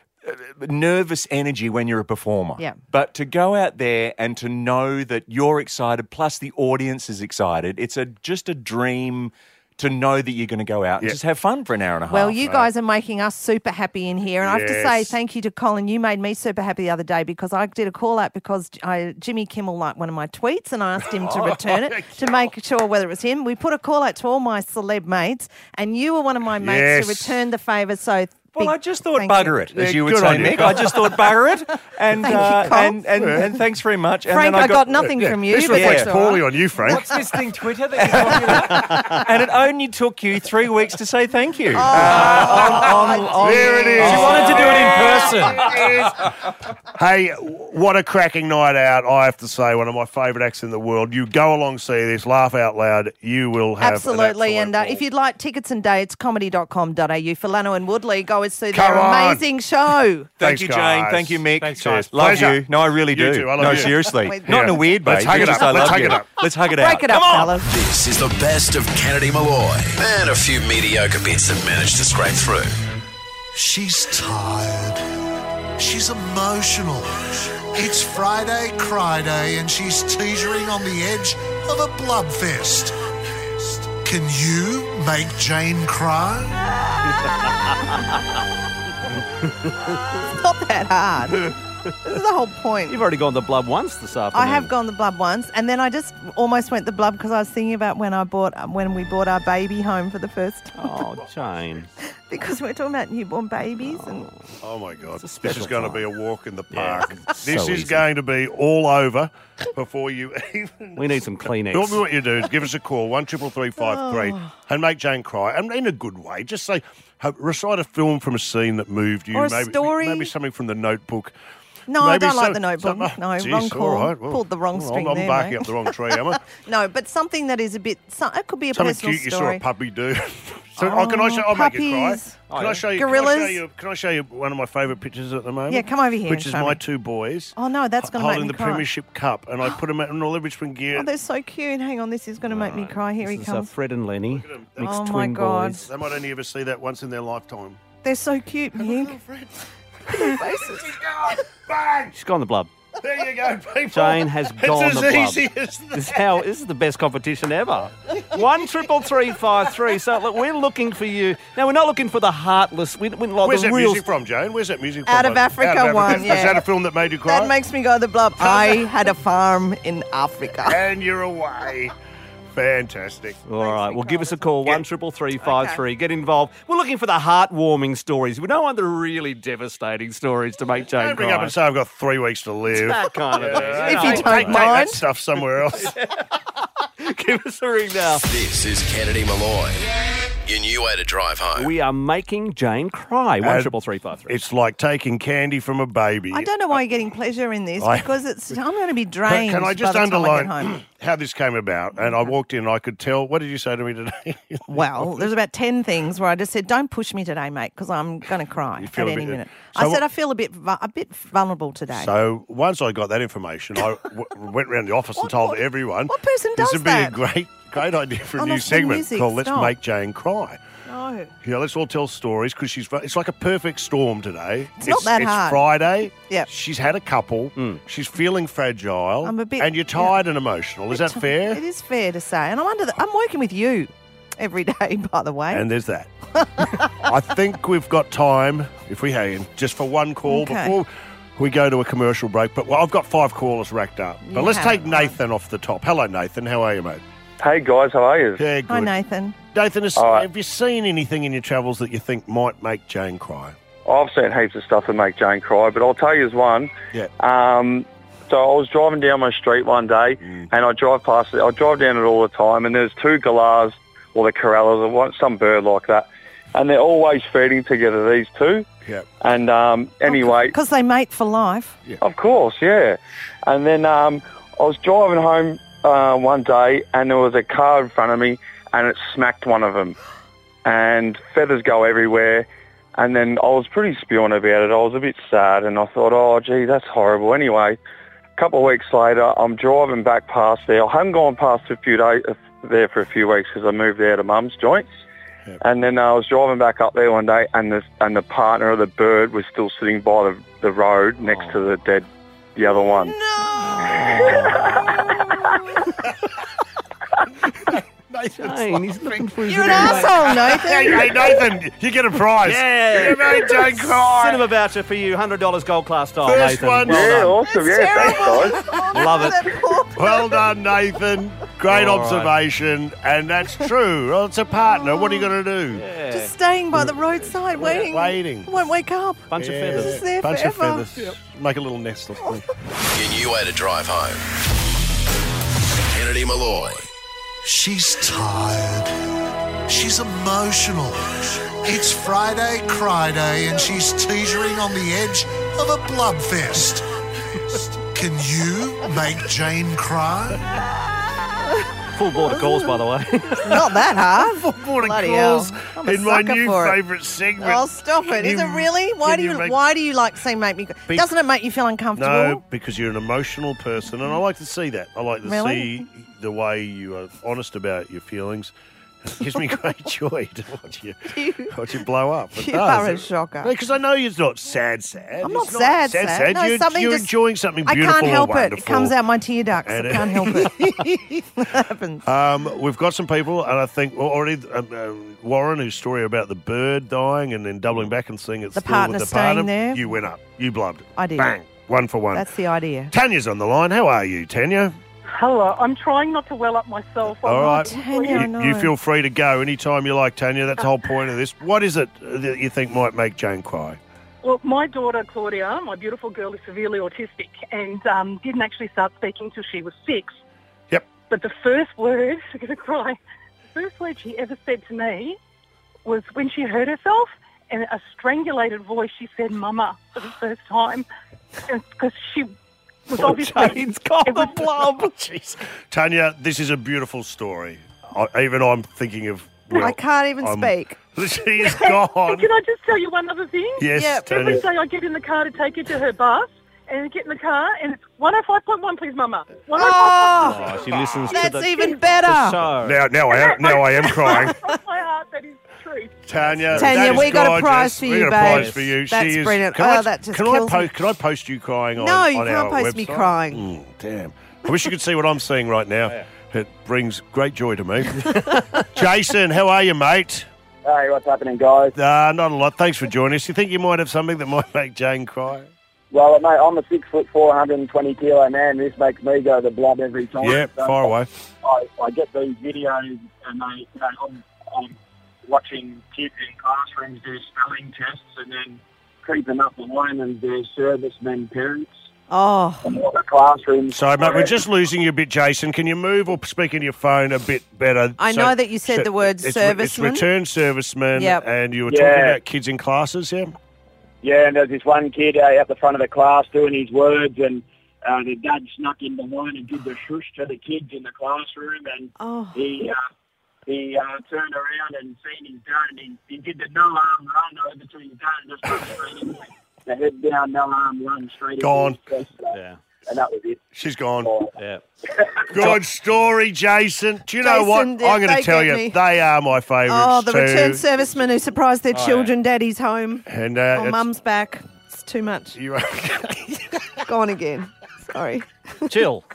nervous energy when you're a performer. Yeah. But to go out there and to know that you're excited, plus the audience is excited, it's just a dream to know that you're going to go out and just have fun for an hour and a half. Well, you guys are making us super happy in here. And I have to say thank you to Colin. You made me super happy the other day because I did a call out because Jimmy Kimmel liked one of my tweets and I asked him to return it to make sure whether it was him. We put a call out to all my celeb mates and you were one of my mates who returned the favour. So well, I just thought thank bugger you. it, as Yeah, you would good say, on you, Mick. Col. I just thought bugger it, and Thank you, Col. and thanks very much. And Frank, then I got nothing from you. This but reflects that's all poorly right. on you, Frank. What's this thing, Twitter, that you're talking about? And it only took you 3 weeks to say thank you. There it is. She wanted to do it in person. Hey, what a cracking night out, I have to say. One of my favourite acts in the world. You go along, see this, laugh out loud. You will have Absolutely. an And if you'd like tickets and dates, comedy.com.au for Lano and Woodley. Go and see their Come on. amazing show. Thank Thanks, you, guys. Jane. Thank you, Mick. Thanks, guys. Love Pleasure. you. No, I really You do. too. I love no, you. seriously. Wait. Not in a weird way. Let's hug it just up. I Let's love hug you. it up. Let's hug it out. Break it up, Come on. fellas. This is the best of Kennedy Malloy and a few mediocre bits that managed to scrape through. She's tired. She's emotional. It's Friday Cry Day and she's teetering on the edge of a bloodfest. Can you make Jane cry? It's not that hard. This is the whole point. You've already gone the blood once this afternoon. I have gone the blub once, and then I just almost went the blub because I was thinking about when we brought our baby home for the first time. Oh, Jane. Because we're talking about newborn babies. And Oh, my God. a This special is going to time. be a walk in the Yeah, park. it's This so is easy. going to be all over before you even... We need some Kleenex. Normally what you do is give us a call, 133353, and make Jane cry, and in a good way. Just say, recite a film from a scene that moved you. Or a maybe, story. Maybe something from The Notebook. no, I Maybe don't like some- The Notebook. some- No, Jeez, wrong call. all right. Well, Pulled the wrong string I'm there, barking mate. up the wrong tree, am I? No, but something that is a bit. It could be a Something personal cute you saw story. a puppy do. So, can I show? I'll make you cry. puppies. Can I show you? Gorillas. Can I show you one of my favourite pictures at the moment? Yeah, come over here Which and is show my me. two boys. Oh no, that's going to make holding me the cry. Premiership Cup, and I put them in all the Richmond gear. Oh, they're so cute. Hang on, this is going to make me cry. Here he This is comes. Fred and Lenny, mixed Oh, my twin God. boys. They might only ever see that once in their lifetime. They're so cute, Nick. Their faces. She's gone the blood. There you go, people. Jane has gone It's the as blub. easy as that. This is the best competition ever. 1-333-553. So look, we're looking for you. Now, we're not looking for the heartless. We like Where's the that real. music from, Jane? Where's that music from? Out of Africa one, yeah. Is that a film that made you cry? That makes me go the blub. I had a farm in Africa. And you're away. Fantastic. All right, well, give us a call, 1-333-553. Get involved. We're looking for the heartwarming stories. We don't want the really devastating stories to make Jane Don't bring cry. up and say I've got 3 weeks to live. That kind of thing. If you don't Take mind. that stuff somewhere else. Give us a ring now. This is Kennedy Malloy. Your new way to drive home. We are making Jane cry. 1-333-553. It's like taking candy from a baby. I don't know why you're getting pleasure in this because I'm going to be Can drained I just by the time I get underline home. how this came about? And I walked in and I could tell. What did you say to me today? Well, there's about 10 things where I just said, don't push me today, mate, because I'm going to cry at feel a any bit- minute. So I said what- I feel a bit vulnerable today. So once I got that information, I went around the office and told everyone. What person this does would be that? a great idea for a Oh, new not for segment music, called Let's stop. Make Jane Cry. No. Let's all tell stories because it's like a perfect storm today. It's not that hard. It's Friday. Yep. She's had a couple. She's feeling fragile. I'm a bit- and you're tired and emotional. Is that fair? It is fair to say. And I'm working with you every day, by the way. And there's that. I think we've got time, if we hang, just for one call Okay. before we go to a commercial break. But I've got 5 callers racked up. But You let's have, take Nathan off the top. Hello, Nathan. How are you, mate? Hey guys, how are you? Yeah, good. Hi, Nathan. Nathan, All right. have you seen anything in your travels that you think might make Jane cry? I've seen heaps of stuff that make Jane cry, but I'll tell you as one. Yeah. So I was driving down my street one day, and I drive past it. I drive down it all the time, and there's 2 galahs, or the corrals, or some bird like that, and they're always feeding together, these 2. Yeah. And anyway, Because they mate for life. of course, yeah. And then I was driving home one day, and there was a car in front of me, and it smacked one of them, and feathers go everywhere. And then I was pretty spewing about it. I was a bit sad, and I thought, oh, gee, that's horrible. Anyway, a couple of weeks later, I'm driving back past there. I haven't gone past a few days there for a few weeks because I moved there to Mum's joint. Yep. And then I was driving back up there one day, and the partner of the bird was still sitting by the road next to the other one. Jane, he's looking for his You're an little mate. asshole, Nathan. Hey, Nathan, you get a prize. Yeah. You made Jane cry. Cinema voucher for you, $100 gold class style, First Nathan. one. Well Yeah, done. awesome. Yeah, thanks, guys. Love it. Well done, Nathan. Great All right. observation. And that's true. Well, it's a partner. What are you going to do? Just staying by the roadside, waiting. Waiting. Won't wake up. Bunch of Yeah. feathers. It's there Bunch of forever. feathers. Make a little nest of them. Your new way to drive home. Kennedy Malloy. She's tired. She's emotional. It's Friday Cry Day and she's teetering on the edge of a bloodfest. Can you make Jane cry? Full border calls, by the way. Not that hard. Border Bloody calls hell. I'm a in my sucker new for it. favourite segment. Oh, stop it. Is it really? Why do you like saying make me... Be- Doesn't it make you feel uncomfortable? No, because you're an emotional person, and I like to see that. I like to Really? see the way you are honest about your feelings. It gives me great joy to watch you blow up. It You does. are a shocker. Because I know you're not sad. I'm not It's sad. No, You're, something you're just- enjoying something I beautiful can't help and it. wonderful. It comes out my tear ducts. And I can't help it. It happens. We've got some people, and I think already Warren, whose story about the bird dying and then doubling back and seeing it's The still partner with the staying partner. there. You went up. You blubbed. I did. Bang. 1 for 1. That's the idea. Tanya's on the line. How are you, Tanya? Hello. I'm trying not to well up myself. All right. Tanya, I know. You feel free to go anytime you like, Tanya. That's the whole point of this. What is it that you think might make Jane cry? Well, my daughter, Claudia, my beautiful girl, is severely autistic and didn't actually start speaking till she was 6. Yep. But the first word, I'm going to cry, the first word she ever said to me was when she hurt herself, in a strangulated voice, she said, Mama, for the first time. Because she was obviously... Jane's got the blub. Jeez. Tanya, this is a beautiful story. Even I'm thinking of... Well, I can't even speak. She's gone. Can I just tell you one other thing? Yes, Yep. Tanya. Every day I get in the car to take her to her bus, and I get in the car, and it's 105.1, please, Mama. 105.1. Oh, she listens to That's the, even the better. show. Now I am crying. From my heart, that is true. truth. Tanya, Tanya, that is we got a gorgeous. prize for We you, got a babe. prize for you. That's She is, brilliant. Can I, Oh, that just can kills me. Can I post you crying on No, you on can't our post me website? crying. Damn. I wish you could see what I'm seeing right now. It brings great joy to me. Jason, how are you, mate? Hey, what's happening, guys? Not a lot. Thanks for joining us. You think you might have something that might make Jane cry? Well, mate, I'm a 6'4", 120 kilo man. This makes me go to blood every time. Yeah, far away. I get these videos, and I'm watching kids in classrooms do spelling tests, and then creeping up behind them, there's servicemen parents. Oh. And all the classrooms. Sorry, mate, we're just losing you a bit, Jason. Can you move or speak into your phone a bit better? I know that you said the word serviceman. It's returned servicemen, Yep. and you were talking about kids in classes, yeah? Yeah, and there's this one kid out the front of the class doing his words, and the dad snuck in behind and did the shush to the kids in the classroom, and he turned around and seen his dad, and he did the no-arm run over to his dad and just went straight in there. The head down, no-arm run straight Gone. into his chest. Yeah. And that was it. She's gone. Yeah. Good story, Jason. Do you know Jason, what? I'm yeah, going to they tell get you, me. they are my favourites Oh, the too. returned servicemen who surprised their children, daddy's home. And Oh, mum's back. It's too much. You are Gone again. Sorry. Jill.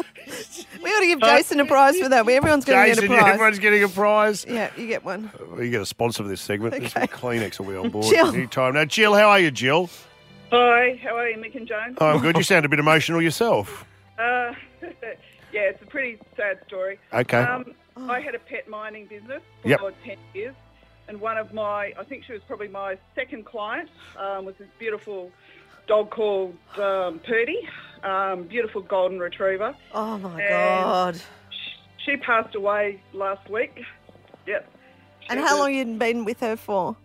We ought to give Jason a prize for that. Everyone's going to Jason, get a prize. everyone's getting a prize. Yeah, you get one. You get a sponsor for this segment. This Kleenex will be on board Jill. any time. Now, Jill, how are you, Jill? Hi, how are you, Mick and Joan? Oh, I'm good. You sound a bit emotional yourself. Yeah, it's a pretty sad story. Okay. I had a pet mining business for Yep. 10 years, and one of my, I think she was probably my second client, was this beautiful dog called Purdy, beautiful golden retriever. Oh, my And God. She passed away last week. Yep. And how long you been with her for?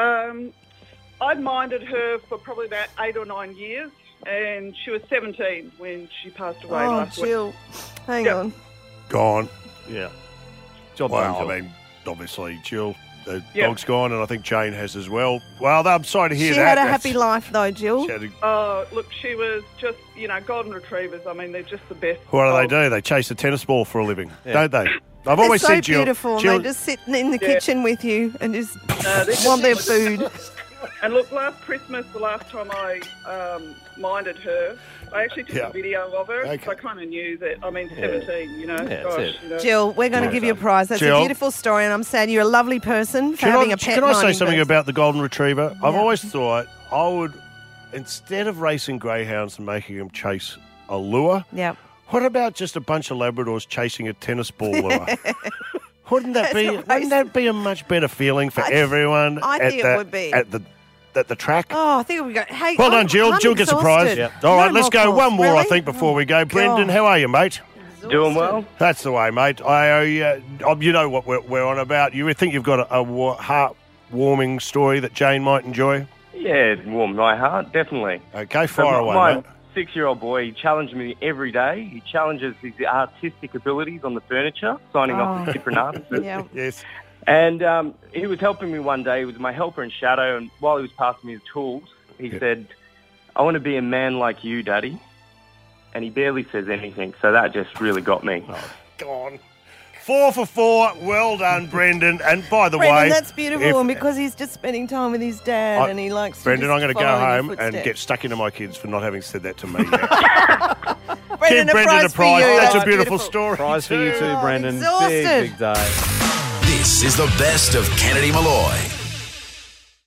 I'd minded her for probably about 8 or 9 years, and she was 17 when she passed away Oh, last Jill. week. Hang Yep. on. Gone. Yeah. Job well, done, Jill. I mean, obviously, Jill, the Yep. dog's gone, and I think Jane has as well. Well, I'm sorry to hear She that. had a happy life, though, Jill. She had a- Oh, look, she was just, golden retrievers. I mean, they're just the best. What do they do? They chase a tennis ball for a living, don't they? I've They're always so said, Jill. beautiful. Jill, They just sit in the Yeah. kitchen with you and just they're want their just- food. And look, last Christmas, the last time I minded her, I actually took Yeah. a video of her. Okay. So I kind of knew that, 17, that's gosh. it. Jill, we're going to give you a prize. That's Jill. a beautiful story, and I'm sad you're a lovely person for having a pet Can I say mining something business. about the golden retriever? I've always thought I would, instead of racing greyhounds and making them chase a lure, Yeah. what about just a bunch of Labradors chasing a tennis ball lure? Wouldn't that be a much better feeling for everyone? I think it would be. At the track. Oh, I think we got. Hey, Well done, I'm- Jill. I'm Jill gets a prize. exhausted. All right, No let's more go. calls. One more, I Really? think, before we go. Brendan, how are you, mate? Doing well. That's the way, mate. You know what we're on about. You think you've got a heart-warming story that Jane might enjoy? Yeah, it warmed my heart, definitly. Okay, fire away, my mate. 6-year-old boy, he challenged me every day. He challenges his artistic abilities on the furniture, signing off with different artists. Yeah. Yes. And he was helping me one day. He was my helper in shadow, and while he was passing me his tools, he said, "I want to be a man like you, Daddy." And he barely says anything, so that just really got me. Gone. 4 for 4. Well done, Brendan. And by the Brendan, way, that's beautiful, if- and because he's just spending time with his dad, and he likes. Brendan, to I'm going to go follow in your home and footsteps. get stuck into my kids for not having said that to me yet. Brendan, Give Brendan a for prize. you. That's a beautiful story. Prize for you too, Brendan. exhausted. Big day. This is the best of Kennedy Malloy.